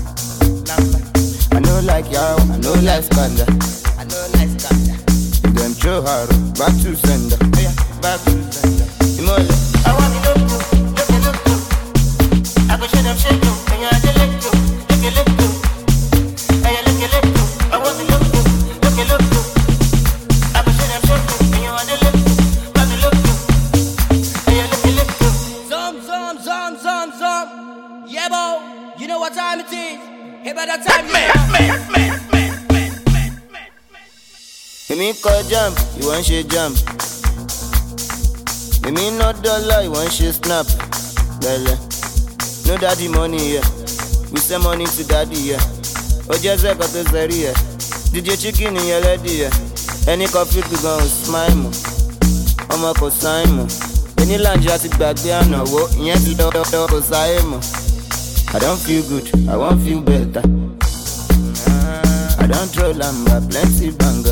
S1: I know like y'all, I know like Skanda. I know like Skanda. If them throw hard, back to sender. Back to sender. Imole. I want to look good, look it, look good. I go show them shake you, and you're the look good, look it, look good. And you look it, look good. I want to look good, look it, look good. I go show them shake you, and you're the look good, back to look good. And you look it, look good.
S22: Zum, zum, zum, zum, zum. Yeah, bo, you know what time it is. Hey, by that time, man, man, man, man, man, man, man.
S1: You mean call jump, you want shit jump. You mean not dollar, you want shit snap. Lele, no daddy money, yeah. We send money to daddy, yeah. Oh, just like a tesseri, yeah. D J chicken in your lady, yeah. Any coffee to go and smile, mo. I'm a co-sign, mo. Any land you have to back there, no, what? Yes, you don't co-sign, mo. I don't feel good, I won't feel better. I don't throw lamba, plenty banger.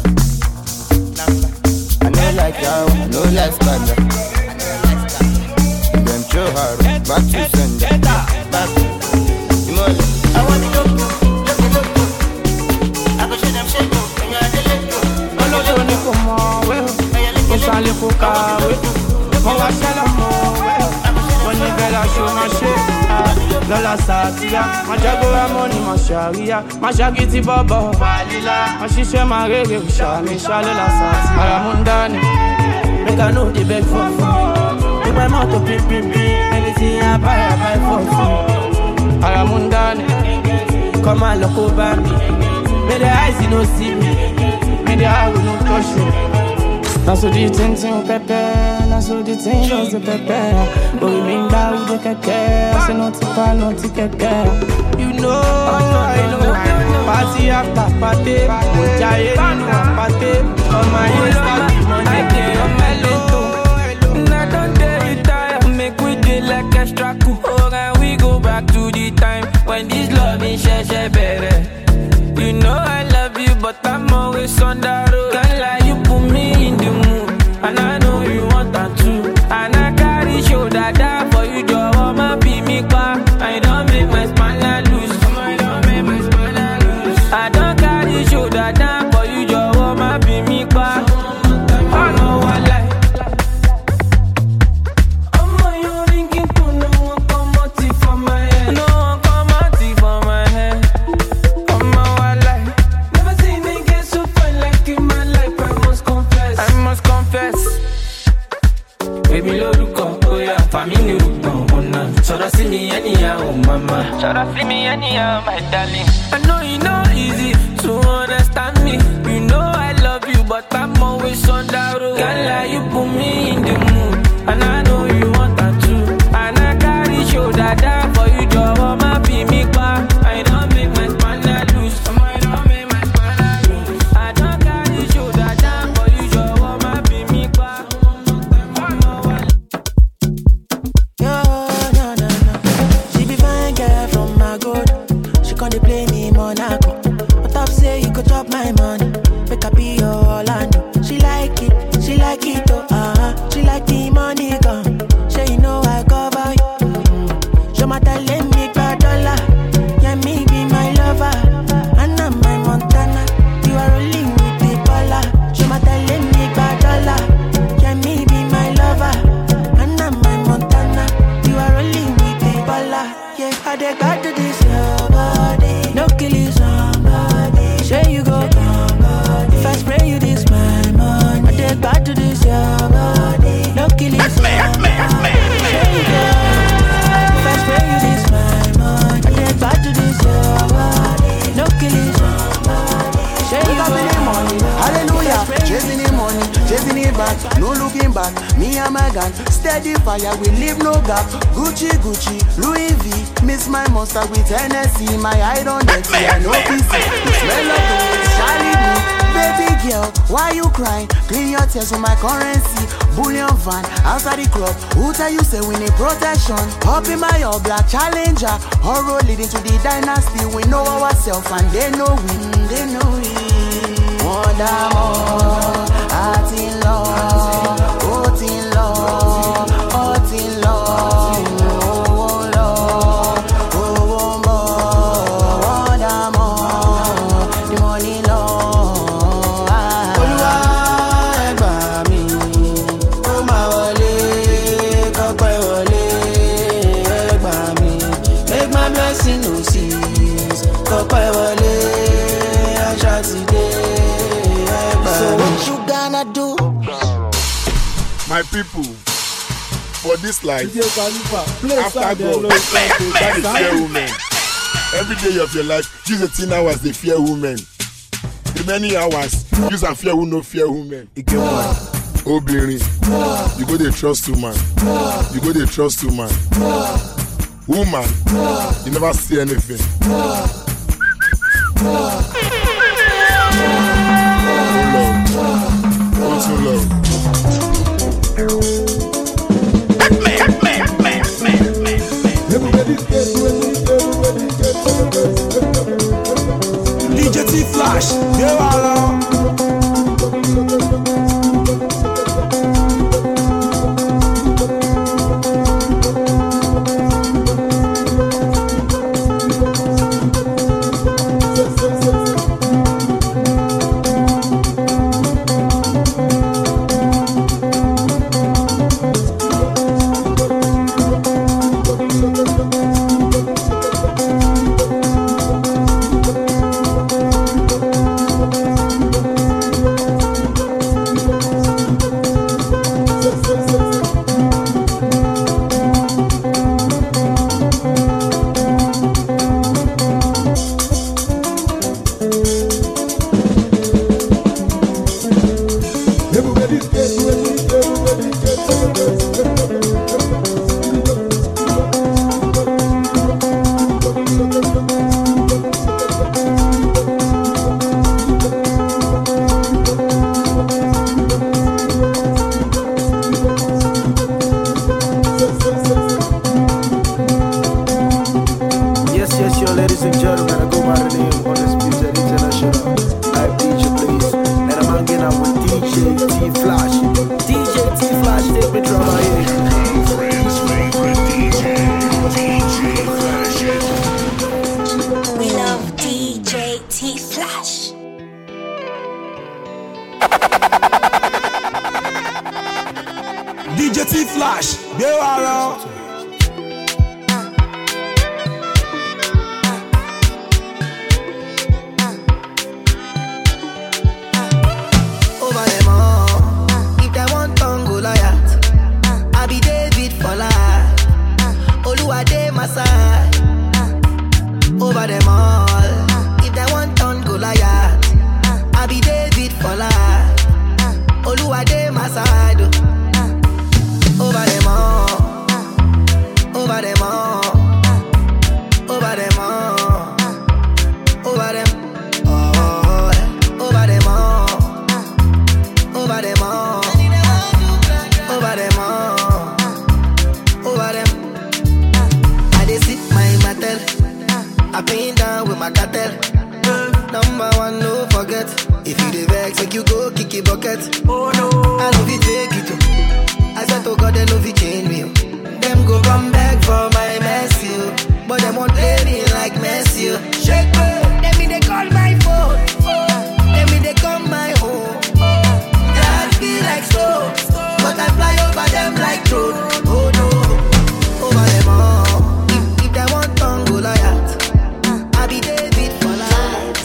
S1: I know like y'all, I know like Skanda. Them throw hard, back to sender. Back to Imole. I want to look good, look it, look good. I go show them shake you, and you're the look good.
S23: I know you want to come on, well. I'm sorry for car, well. Mo wa shala mo, well. When you get a show, my shit. Lola Satia, my jago money, my sharia, my shagiti baba, valila, my shisha, my reggae, shami, shalola Satia, Aramundani, make I know the beg for free. If my mouth to pimp, pimp, pimp, anything I buy, I buy for free. Aramundane, come and look over me. May the eyes you don't see me, may the eye will not touch me. Now so the thing thing pepe, now so the thing just the pepe. But we mean that we don't get care, I say no tipa, no ticket care. You know, I know, party after party, Jaye no party. On my Insta, money, on my lento. Now don't they retire, make we do like extra cool. Oh, and we go back to the time when this love is share share better. You know I love you, but I'm always on the road. Can't lie, you put me in the mood, and I know you want that too. And I carry shoulder down for you, Joe. I'ma be me back. I don't make my spine loose. I don't make my spine loose. I don't carry shoulder down for you, Joe. I'ma be me back. I know I like. I'ma you thinking to no one come out for my head. No one come out for my head. Baby, look up, oh yeah, family look on. So that see me anyhow, oh mama. So that see me anyhow, my darling. I know you know easy to understand me. You know I love you, but I'm always on the road. Can't lie, you put me in the mood, and I know you want that too. And I carry shoulder down for you, Joe. I'ma be me back. I don't make my spine loose. I don't make my spine loose. I don't carry shoulder down for you, Joe. I'ma be me back. They play me Monaco. On top say you could drop my money. Make I be your Orlando. She like it, she like it, oh uh-huh. She like the money gone. Say you know I cover you. Mm-hmm. Show my talent, make a dollar. Yeah, me be my lover. And I'm my Montana. You are rolling with the baller. Show my talent, make a dollar. Yeah, me be my lover. And I'm my Montana. You are rolling with the baller. Yeah, I dey got to this nobody. No killing somebody. Say you go come. If I spray you this my money. I dey got to this your body. No killing somebody. Say you go. If I spray you this my money. I dey got to this your body. No killing somebody. Say you go.
S6: Hallelujah, chasing the money, chasing it back, no looking back. Me and my gang, steady fire, we leave no gap. Gucci, Gucci, Louis V, miss my monster with Hennessy. My eye don't dirty, I know P C. The smell of the way, Charlie me. Baby girl, why you crying? Clean your tears for my currency. Bullion van, outside the club. Who tell you say we need protection? Up in my all black challenger. Our road leading to the dynasty. We know ourselves and they know we, mm, they know we. More than more, heart in love, heart in love, heart in love, oh Lord, oh more, more than more, the money love. Olúwa ẹ gbà mí, ó máa wọlé, kọ́pẹ́ wọlé, ẹ gbà mí, make my blessing no cease, kọ́pẹ́ wọlé, àṣà ti dé. So what you gonna do?
S3: My people, for this life,
S2: After
S3: after God, that is fear women. Every day of your life, use eighteen hours they fear women. Remaining hours, use and fear who no fear women. Again, man. Obìnrin, you go dey trust woman. You go dey trust woman. Woman, you never see anything. Too low.
S2: D J T-Flash, yeah, voilà.
S23: more.
S6: Over them all. If they want tongue Goliath, I be David for life. Oluwade my side. Over them all. If they want tongue Goliath, I be David for life. Oluwade my side. Over them all. Over them all. Over them all. Over them. Oh, over them all. Over them all. Over them all. Over them. I dey sit my mattel. I been down with my cartel. Number one, no forget. If you dey vex, make you go kick it bucket. Oh no, I love it, take it too. I said to God, they love it, change me. Them go come back for my mess, you. But them won't play me like Messi. Shake me, let me they call my phone. Let me they come my home. That be like slow, but I fly over them like drone. Oh no, over them all. If, if they want tongue Goliath, I be David for life.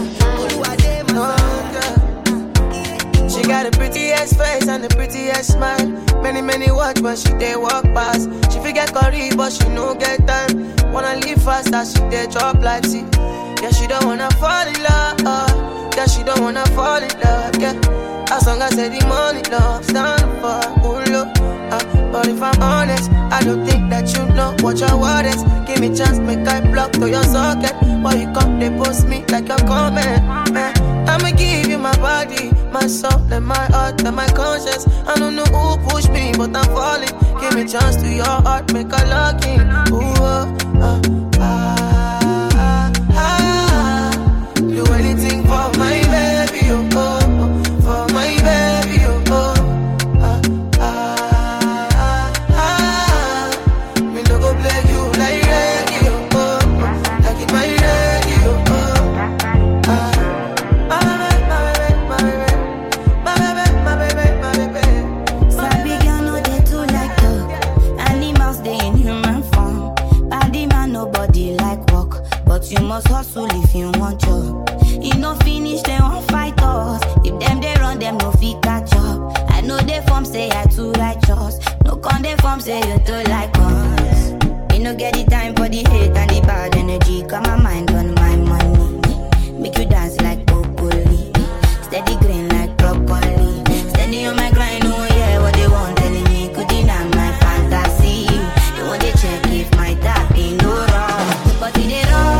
S6: She got the prettiest face and the prettiest smile. Many, many watch when she dey walk past. She forget curry, but she no get time. Wanna live fast as she dey drop life, see. Yeah, she don't wanna fall in love. Yeah, she don't wanna fall in love, yeah. As long as I the money, love, stand for Ulo. Uh, but if I'm honest, I don't think that you know what your word is. Give me chance, make I block to your socket. Why you come, they post me like you're coming, man. I'ma give you my body, my soul, and my heart, and my conscience. I don't know who pushed me, but I'm falling. Give me chance to your heart, make a lock in. Ooh, uh, uh, ah, ah, ah. Do anything for my baby, oh, oh, for my baby, oh, oh. Ah, ah, ah, ah. Me no go play you like radio, oh, oh. Like it my radio, oh.
S4: You must hustle if you want job. You no finish, they won't fight us. If them they run, them no fit catch up. I know they form say I too righteous. No con they form say you too like us. You no get the time for the hate and the bad energy. Got my mind on my money. Make you dance like broccoli. Steady green like broccoli. Steady on my grind, oh yeah, what they want telling me. Could deny my fantasy. They want to check if my tap ain't no wrong. But it ain't wrong.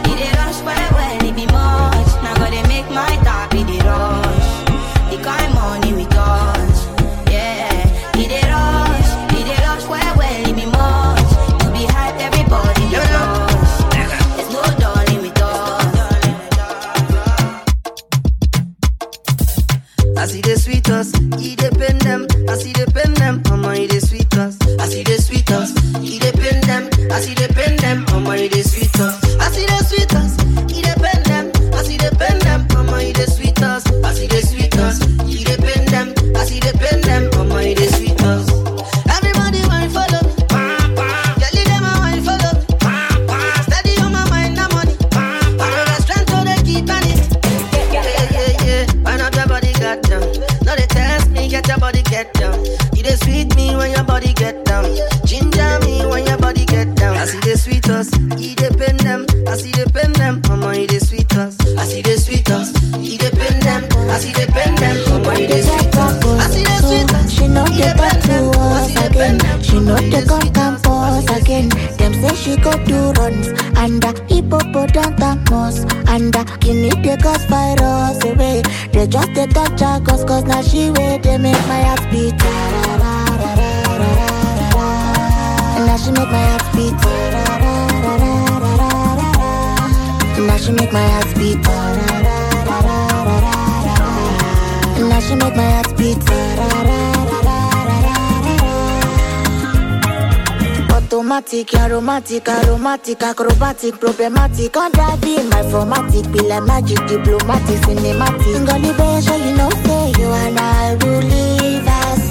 S6: I see the sweet us, he depend them. I see the pen them, mama, he the sweet us. I see the sweet us, he depend them. I see the pen them, mama, he the sweet us. I see the sweet us, he depend them. I see the pen them, mama, he the sweet us. I see the sweet us, he depend them. I see the pen them, mama, he the sweet us. Everybody want follow me, girlie them a want follow me. Steady on my mind, no money. I know the strength so they keep on it. Yeah, yeah, yeah, yeah. Wind up your body, got down. No they test me, get your body get down. You the sweet me when your body get down. Ginger me when your body get down. I see the sweet us, he depend them. I see the pen them, mama, he the sweet us. I see the sweet us, he depend them. I see the pen them, mama, he the sweet us. I see the sweet us,
S8: she know they got to us again. She know they come campus again. Them say she go do runs under hippopotamus under Guinea they cause virus away. They just they touch her cause cause now she wait. They make my heart beat. And now she make my heart beat. And now she make my heart beat. And now she make my heart beat. Automatic, aromatic, aromatic, acrobatic, problematic. On driving my formatic, be like magic, diplomatic, cinematic. Ngoli Beja, you know, say you and I will live as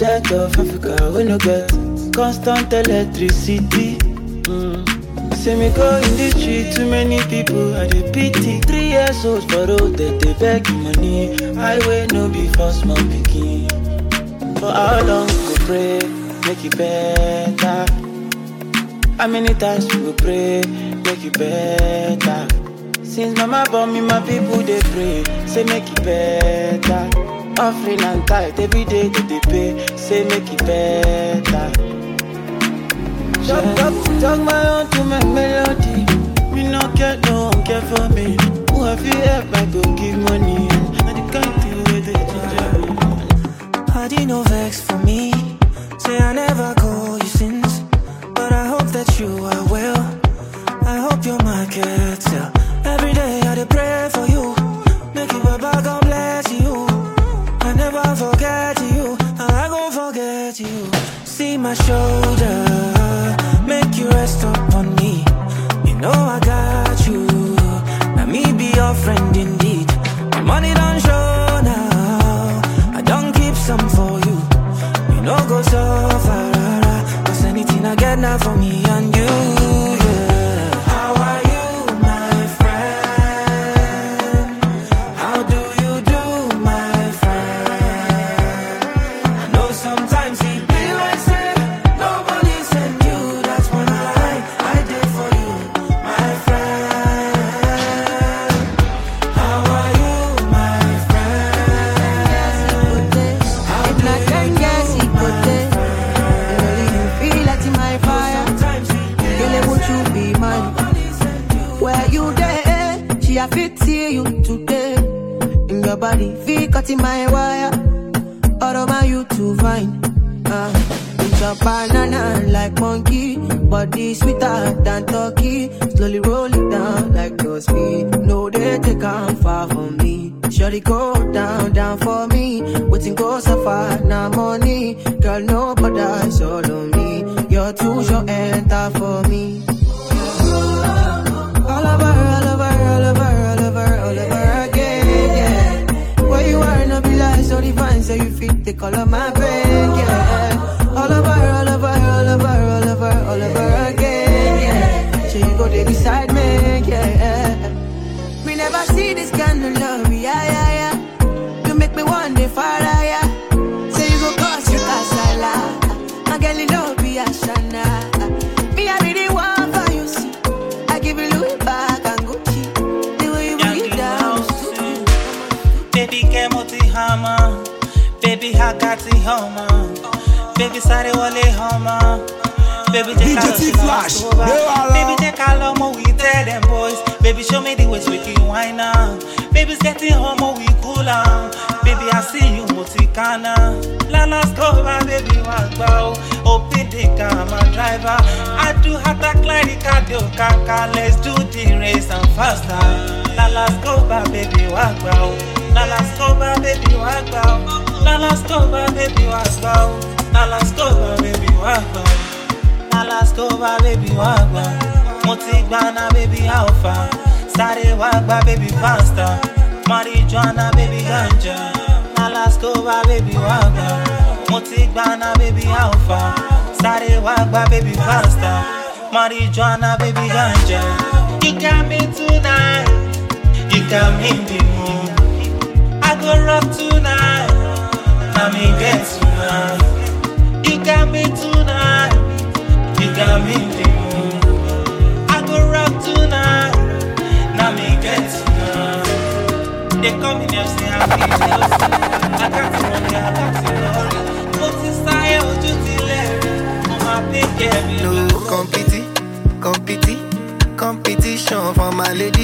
S23: jet of Africa, we no get constant electricity. Mm. Say me go in the street, too many people had a pity. Three years old for road that they beg money. Highway no be for small picking. For how long we go pray, make it better? How many times we go pray, make it better? Since mama born me, my people they pray, say make it better. Offering and tithe every day that they pay, say make it better. Shut up, talk my own to my melody. Me no care, no one care for me. Who have you helped, I go give money. And the kind thing where they ginger me.
S7: I did no vex for me. Say I never call you since, but I hope that you are well. I hope your market sell. Every day I dey pray for you. Make you Baba God bless you. I never forget you. I gon' forget you. See my shoulder, make you rest up on me. You know I got you. Now me be your friend indeed. The money don't show now. I don't keep some for you. You know go so far. Cause anything I get now for me and you. Yeah. How are you, my friend? How do you do, my friend? I know sometimes it be like say nobody send you. That's when I I did for you, my friend. How are you, my friend?
S6: If not can guess it, but then you feel like in my fire. Girl, would you be mine? Where you there? She a fit see you today. In your body, feel cut in my wire. All over you to find. Uh, it's a banana like monkey, body sweeter than turkey. Slowly roll it down like no speed. No, they take on far from me. Shorty go down, down for me. Waiting go so far, now money. Girl, nobody is all on me. You're too short, enter for me. All over, all over, all over, all over, all over again, yeah. Where you are, no be like so divine, so you fit the color my brain, yeah. All over, all over, all over, all over, all over again, yeah. So you go there beside me, yeah. We never see this kind of love, yeah, yeah, yeah. You make me one day far higher. Say you go cause you casala. My girl, you know be a shana. Me, I really want for you, see. I give you Louis back and Gucci. The way you bring it down.
S7: Baby, get multi hammer. Baby, I got the hammer. Baby, sorry, wale hammer. Baby, take a
S2: Flash.
S7: Baby, take a lot more, we tell them boys. Baby, show me the ways we can wine now. Baby's getting home, we cool out. Baby, I see you, Moticana. Lala's cover, baby, walk bow. Open the car, my driver. I do have to clear the cardio, kaka. Let's do the race and faster. Lala's cover, baby, walk bow. Lala's cover, baby, walk bow. Lala's cover, baby, walk bow. Lala's cover, baby, walk bow. Lala's cover, baby, walk bow. Moticana, baby, alpha. Sare wagba, baby, faster. Marijuana, baby, ganja. Lala's cover, baby, wagba. Moticana, baby, alpha. Sare wagba, baby, faster. Marijuana, baby, ganja. You got me tonight. You got me in the mood. I go rock tonight. Now me get tonight. You got me tonight. You got me in the mood. I go rock tonight. Now me get tonight. They come in here say I'm feeling I got to money, I got to glory. What's inside of you till on my big game?
S9: No competi, competi, competition for my lady.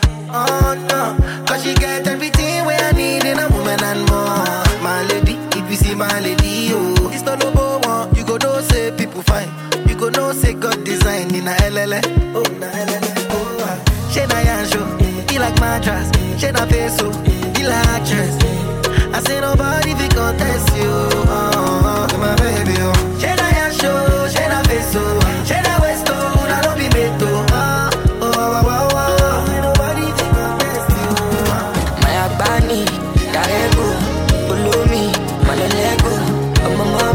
S9: Oh no, cause she get everything where I need in a woman and more. My lady, if you see my lady, oh, it's not no one. You go know say people fine. You go know say God design in a L L A. Oh na L L A, oh ah. She na yanjo, he like mattress. She na peso, he like actress. I say nobody fi contest you, oh, oh, oh my baby, oh. She na yanjo, she na peso, she na westo, na don't be meto, oh, oh, oh, oh, oh, oh. Nobody fi contest you, oh.
S7: My abani, darego, ulumi, malelego, oh mama.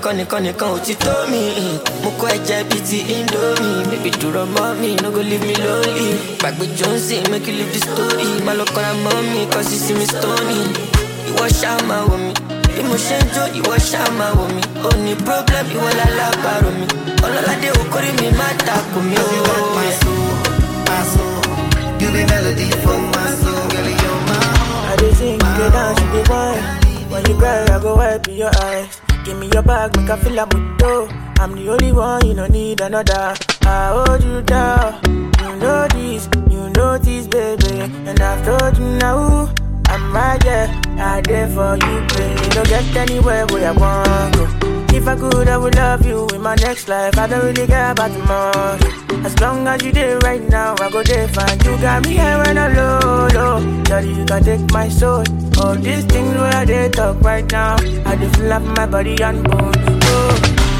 S16: nìkan nìkan nìkan ò ti tó mi. Mo kọ́ ẹ̀jẹ̀ bíi ti Indomie. Baby dúró mọ́ mi, no go leave me lonely. Gbàgbé Johnson, make you leave the story. Má lọ kọ́ra mọ́ mi, cause you see me stony. Ìwọ ṣáà máa wò mí. Bí mo ṣe ń jó, ìwọ ṣáà máa wò mí. Ó ní problem, ìwọ lálábàárò mi. Ọlọ́ládé okòrí mi má takò mí o.
S9: You want my soul, my soul. You be melody for my soul, girl, you're my own.
S23: I dey sing, you dey dance, you dey whine. When you cry, I go wipe your eyes. Give me your bag, make I feel like muto. I'm the only one, you don't need another. I hold you down. You know this, you know this, baby. And I've told you now, I'm right there. I there for you, baby. Don't get anywhere where I want to. If I could, I would love you in my next life. I don't really care about tomorrow. As long as you there right now, I go there fine. You got me here when I'm low, low. Daddy, you can take my soul. All these things where they talk right now, I just feel up my body and bone. Oh.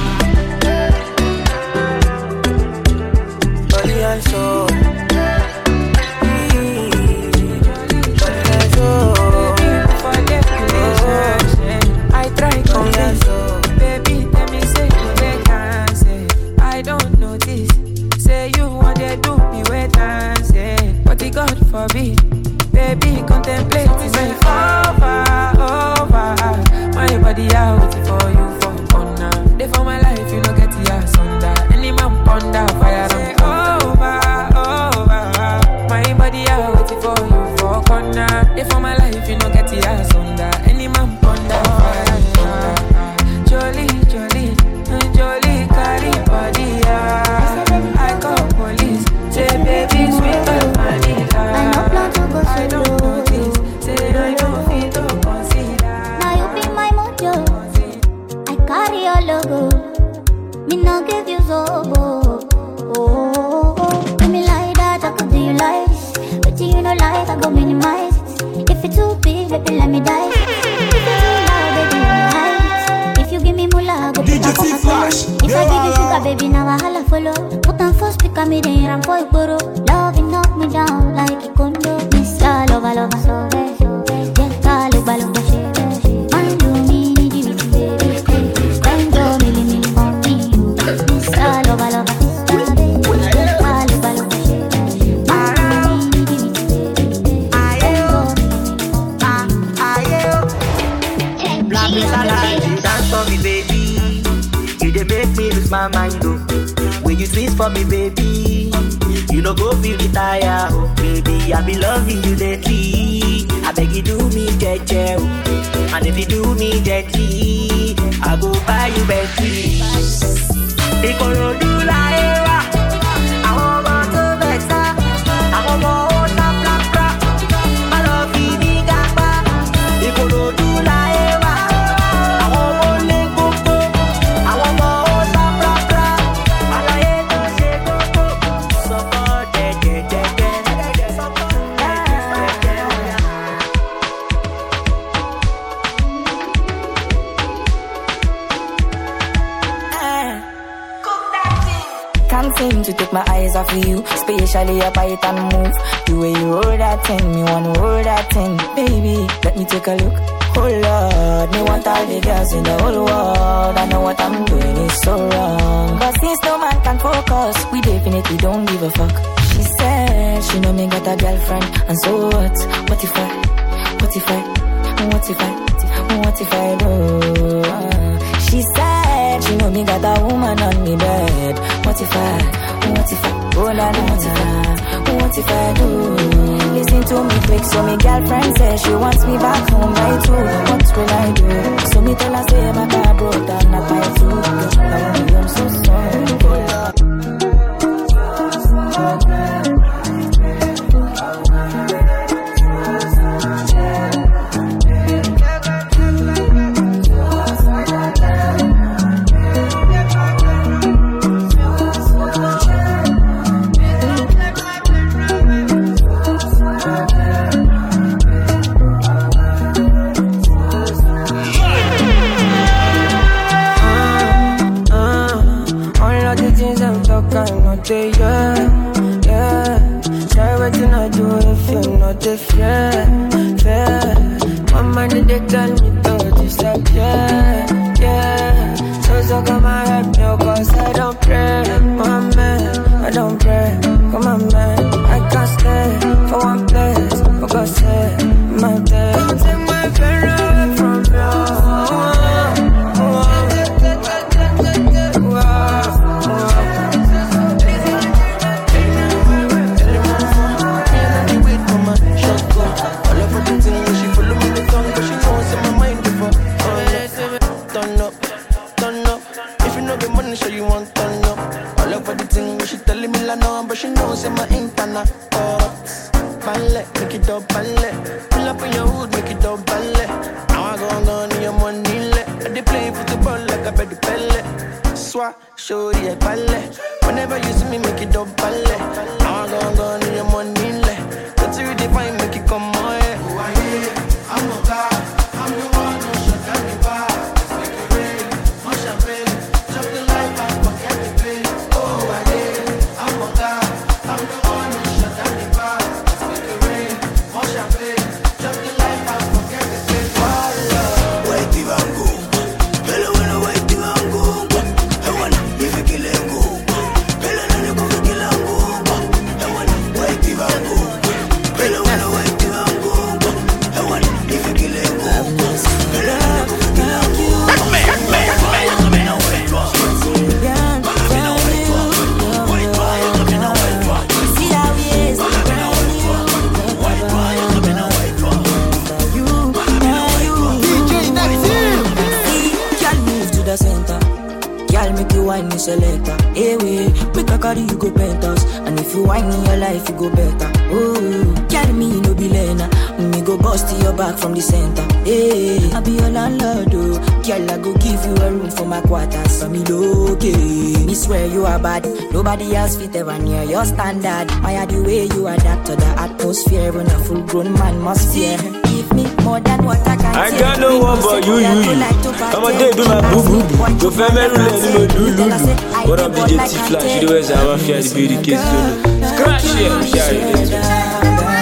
S23: Body and soul. Body and soul.
S7: I try to baby, tell me say you they can't say. I don't notice. Say you want to do me wait and say, but the God forbid. Baby, contemplate me say over, over. My body out for you for honor. They for my life, you know get your sunder. Any man ponder fire say over, over. My body out for you for corner. They for my life, you know get your sunder. Any man ponder fire. Jolly, jolly, jolly, carry body, yeah. I call police, say baby, sweet and vanilla. I know plan to go I don't notice, say I don't feel to consider.
S4: Now you be my mojo, I carry your logo. Me no give you zobo. Oh, oh, oh. Give me like that, I could do you like this. But you know like, I go minimize it. If it's too big, baby, let me die. If it's too loud, baby, let me hide it. If you give me mula, go pick up on my Flash. If I give you sugar, baby, now I holla follow. Put on first, pick up me, then I'm for you, bro. Love it, knock me down like a condo. Miss ya, lova, lova, so bad, so bad. Yeah, call it, balloon, but shit, shit, shit. Man, do me, need you, need you, baby, baby. Spend your million, million for me. Miss ya, lova, lova, so bad. Yeah, call it, balloon, but shit, shit, shit. Man, do me, need you, need you, baby, baby. Spend your million,
S16: Blah, blah, blah, you dance for me, baby. You dey make me lose my mind, oh. When you twist for me, baby, you no go feel the tire, oh. Baby, I be loving you lately. I beg you do me jeje, oh. And if you do me gently, I go buy you Bentley. Ikorodu la ewa, I want to better. I want more na bla bla. I love you, me gaba. Ikorodu la ewa, I want more le gogo. I want more na bla bla. I like to say gogo. So far, de de de de. So far, de de de.
S7: Can't seem to take my eyes off of you, especially your bite and move. The way you roll that thing, me wanna roll that thing. Baby, let me take a look. Oh Lord, me want all the girls in the whole world. I know what I'm doing is so wrong, but since no man can focus, we definitely don't give a fuck. She said she know me got a girlfriend, and so what? What if I? What if I? What if I? What if I do? She said she know me got a woman on me bed. What if I? What if I? Oh la la, what if I? What if I do? Listen to me quick, so me girlfriend says she wants me back home by two. What will I do? So me tell her say my car broke down at my two. I'm so sorry.
S23: Say yeah, yeah. Try what you not do if you're not a fair, fair. My money they tell me to this like yeah, yeah. So
S7: so come and help me, oh, cause I don't pray. My man, I don't pray. Come on, man, I can't stay for one place. Oh, God, say, my day. Don't take my pain away from you.
S6: But she knows I'm my internet. Oh, ballet, make it up, ballet. Pull up in your hood, make it up, ballet. Now I go on, go on in your money, let. I dey play football like a baby pelle. Swat, show the ballet. Whenever you see me, make it up, ballet. Now I go on, go on in your money, let. But you define, make it come on, yeah. Oh, I hear, I'm a god. I'm the one who shut down the bar. Let's make it rain, more champagne. Drop the light and forget the pain. Oh, I hear, I'm a god. I'm the one who shut down the bar. Let's make it rain, more champagne. Drop the light and forget the pain.
S13: Wait the bango, Bella wanna wait the bango. I wanna if you kill it go. Bella wanna go kill it go. I wanna wait the bango. Bella wanna wait the bango. I wanna if you kill it go. Bella wanna go kill it go. Man, man, man, I'm in a way to us.
S20: Girl, make you wine me selector. Hey, wait, make a carry you go penthouse. And if you wine in your life, you go better. Oh, carry me, no be lena. Me go bust to your back from the center. Hey, I be your landlord, oh. Girl, I go give you a room for my quarters. So me okay. Me swear you are bad. Nobody else fit ever near your standard. I had the way you adapt to the atmosphere. When a full grown man must fear. Give me more than what I can.
S15: I got no one but you, you, you. I'm a day do my boo boo. Go family let me do lulu. What up, D J T Flash? You know where's our fear the beauty kids lulu. Scratch here, share it.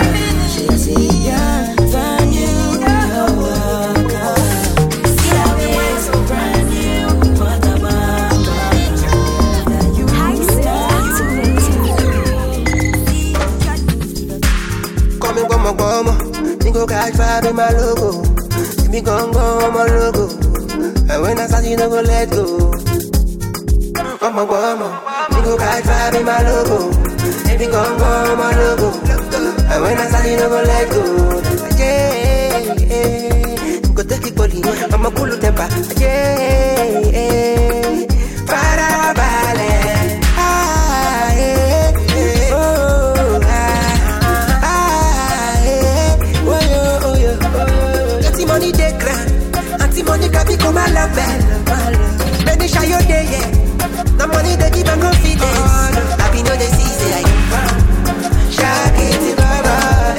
S6: Come come come, me go catch fire in my logo. Me gon' go my logo. And when I start, you no go let go. Come on, come on, me go catch fire in my logo. Me gon' go my logo. And when I start, you no go let go. Yeah, yeah. Go take it body, I'm a cool temper. Yeah, yeah. Para ballet. Ah, yeah, yeah. Oh, ah, ah, yeah. Oh, yo, oh, yo, oh, yo. Get the money, they grand. Money can become a love bell. Many shy your day, yeah. The money they give and confidence. I be no they see, say I am Shark it, baba.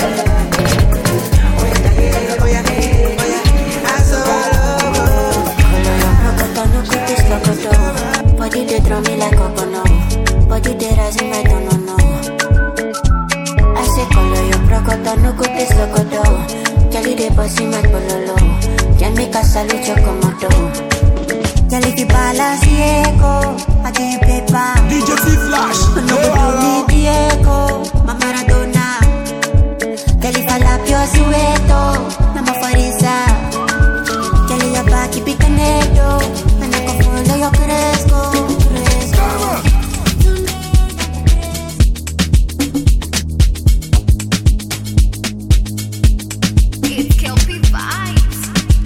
S6: Oh yeah, oh yeah, oh yeah. I saw all over. Body they draw me like a bono. Body they rise in my don't know. I say color your procoto, no good is locoto. Kelly they bossy my pololo. Ya en mi casa lucho como tú. Ya le di balas ciego, a ti pepa.
S2: D J T Flash,
S20: no puedo ni Diego, ma Maradona. Ya le fala pio sueto, na mo farisa. Ya le ya pa ki picanedo, anda con fondo yo crezco, crezco. It's Kelpie vibes.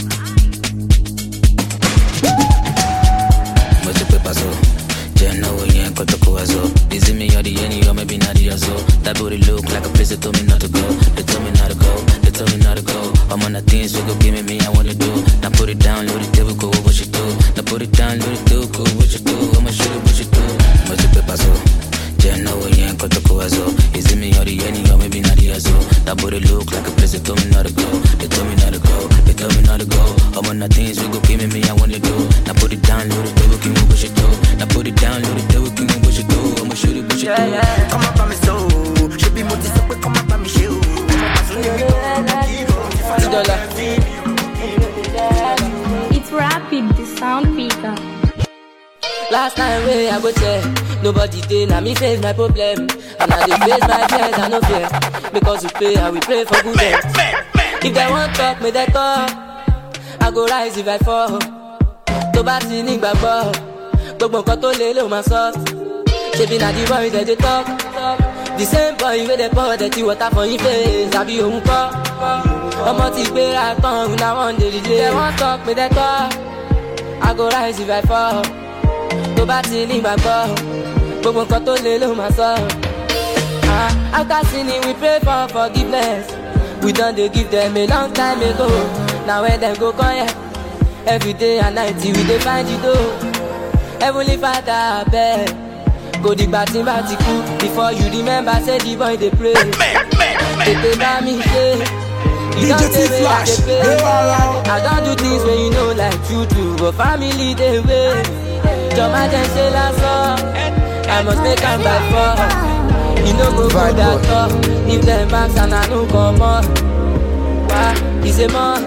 S17: That booty look like a place that told me not to go. They told me not to go. They told me not to go. I'm on the things we go give me me I want to do. Now put it down, load it, there we go. What you do? Now put it down, load it, do go. What you do? I'ma show you what you do. Much the paper so. Jenna, we ain't got to go as well. Is it me or the any or maybe not the as well? That booty look like a place that told me not to go. They told me not to go. They told me not to go. I'm on the things we go give me me I want to do. Now put it down, load it, there we go. What you do? Now put it down, load it, there we go. What you do? I'ma show you what you do.
S13: Come up on me so. Be multi so quick, come up on me show.
S24: It's rapid, the sound picker.
S5: Last time way I go check, nobody dey na me face my problem. And I dey face my fears, I no fear. Because we pray and we pray for good health. If they want talk, may they talk. I go rise if I fall. To bá ti ní gbàgbọ́, gbogbo nǹkan tó lé ló máa soft. Ṣebí na the boy that they talk. The same boy wey dey pour dirty water for him face, àbí òun kọ́. Ọmọ ti gbéra tán, una one dey relay. They want talk, may they talk. I go rise if I fall. To bá ti ní gbàgbọ́, gbogbo nǹkan tó lé ló máa soft. Ah, after sinning we pray for forgiveness. We done dey give them a long time ago. Now when them go come here, every day and night we dey find you though. Heavenly Father, I beg. Go dig back in back before you remember say the boy dey pray. Tètè bá mi ṣe. You don't say way I dey pay. I don't do things when you know like you do, but family dey wait. Jọ̀má jẹ́ ṣe lásán. I must make am by four. You no go go that talk. If them banks and I no come on. Why? It's a man.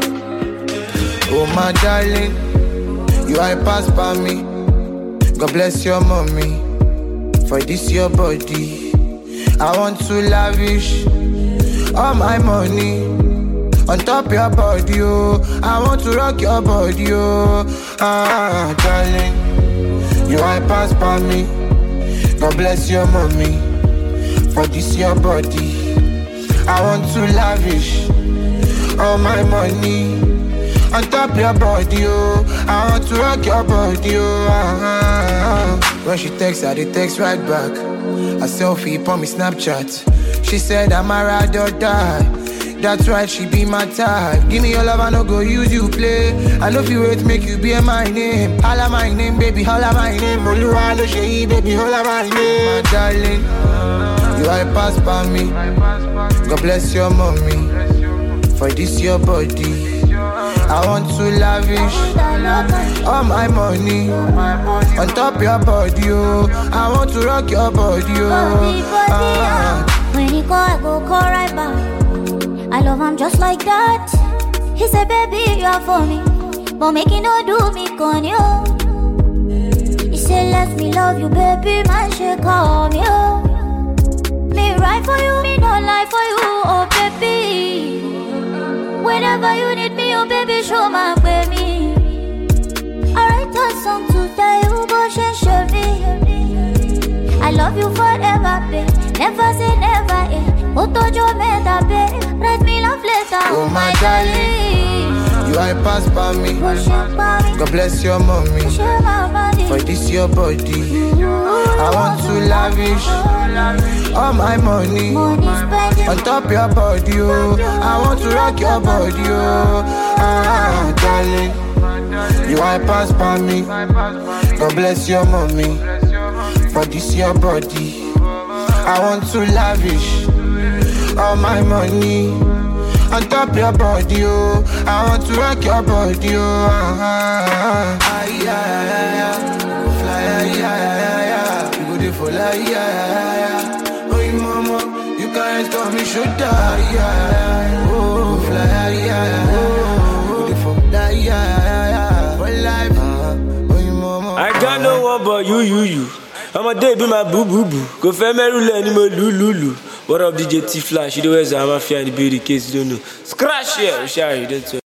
S9: Oh my darling, you are pass by me. God bless your mommy for this your body. I want to lavish all my money on top your body, oh. I want to rock your body, oh. Ah, darling, you are pass by me. God bless your mommy for this your body. I want to lavish all my money on top your body, oh. I want to rock your body, oh. Ah, when she texts, I dey text right back. A selfie on me Snapchat. She said I'm a ride or die. That's right, she be my type. Give me your love, I no go use you play. I know if you wait, make you be my name. Holla my name, baby, holla my name. Oluwa lo ṣe, baby, holla my name. My darling, you are pass by me. God bless your mommy for this your body. I want to lavish all my money on top your body, oh. I want to rock your body, oh. Ah.
S4: When he call, I go call right back. I love him just like that. He said, baby, you are for me, but make it no do me con you. He said, let me love you, baby, man, she call me, oh. Me right for you, me not lie for you, oh baby. Whenever you need me, oh baby, show my baby. I write a song to tell you, but she show me. I love you forever, babe. Never say never, eh. Otojo meta, babe. Write me love letter,
S9: oh my darling. You are pass by me. God bless your mommy for this your body. I want to lavish all my money on top your body, oh. I want to rock your body, oh. Ah, darling, you are pass by me. God bless your mommy for this your body. I want to lavish all my money on top your body, oh. I want to rock your body, oh. Ah, ah, yeah, fly, yeah, you go there for like, yeah. Oh, mama, you can't stop me, should die, yeah. Oh, fly, yeah, oh, you go there for like, yeah, for life. Oh, mama,
S15: I got no one but you, you, you. I'm a day be my boo boo boo. Go for me rule anymore, lulu. What up, D J T Flash? You know where's I'm a fan, the beauty case, you don't know. Scratch here, share, you don't know.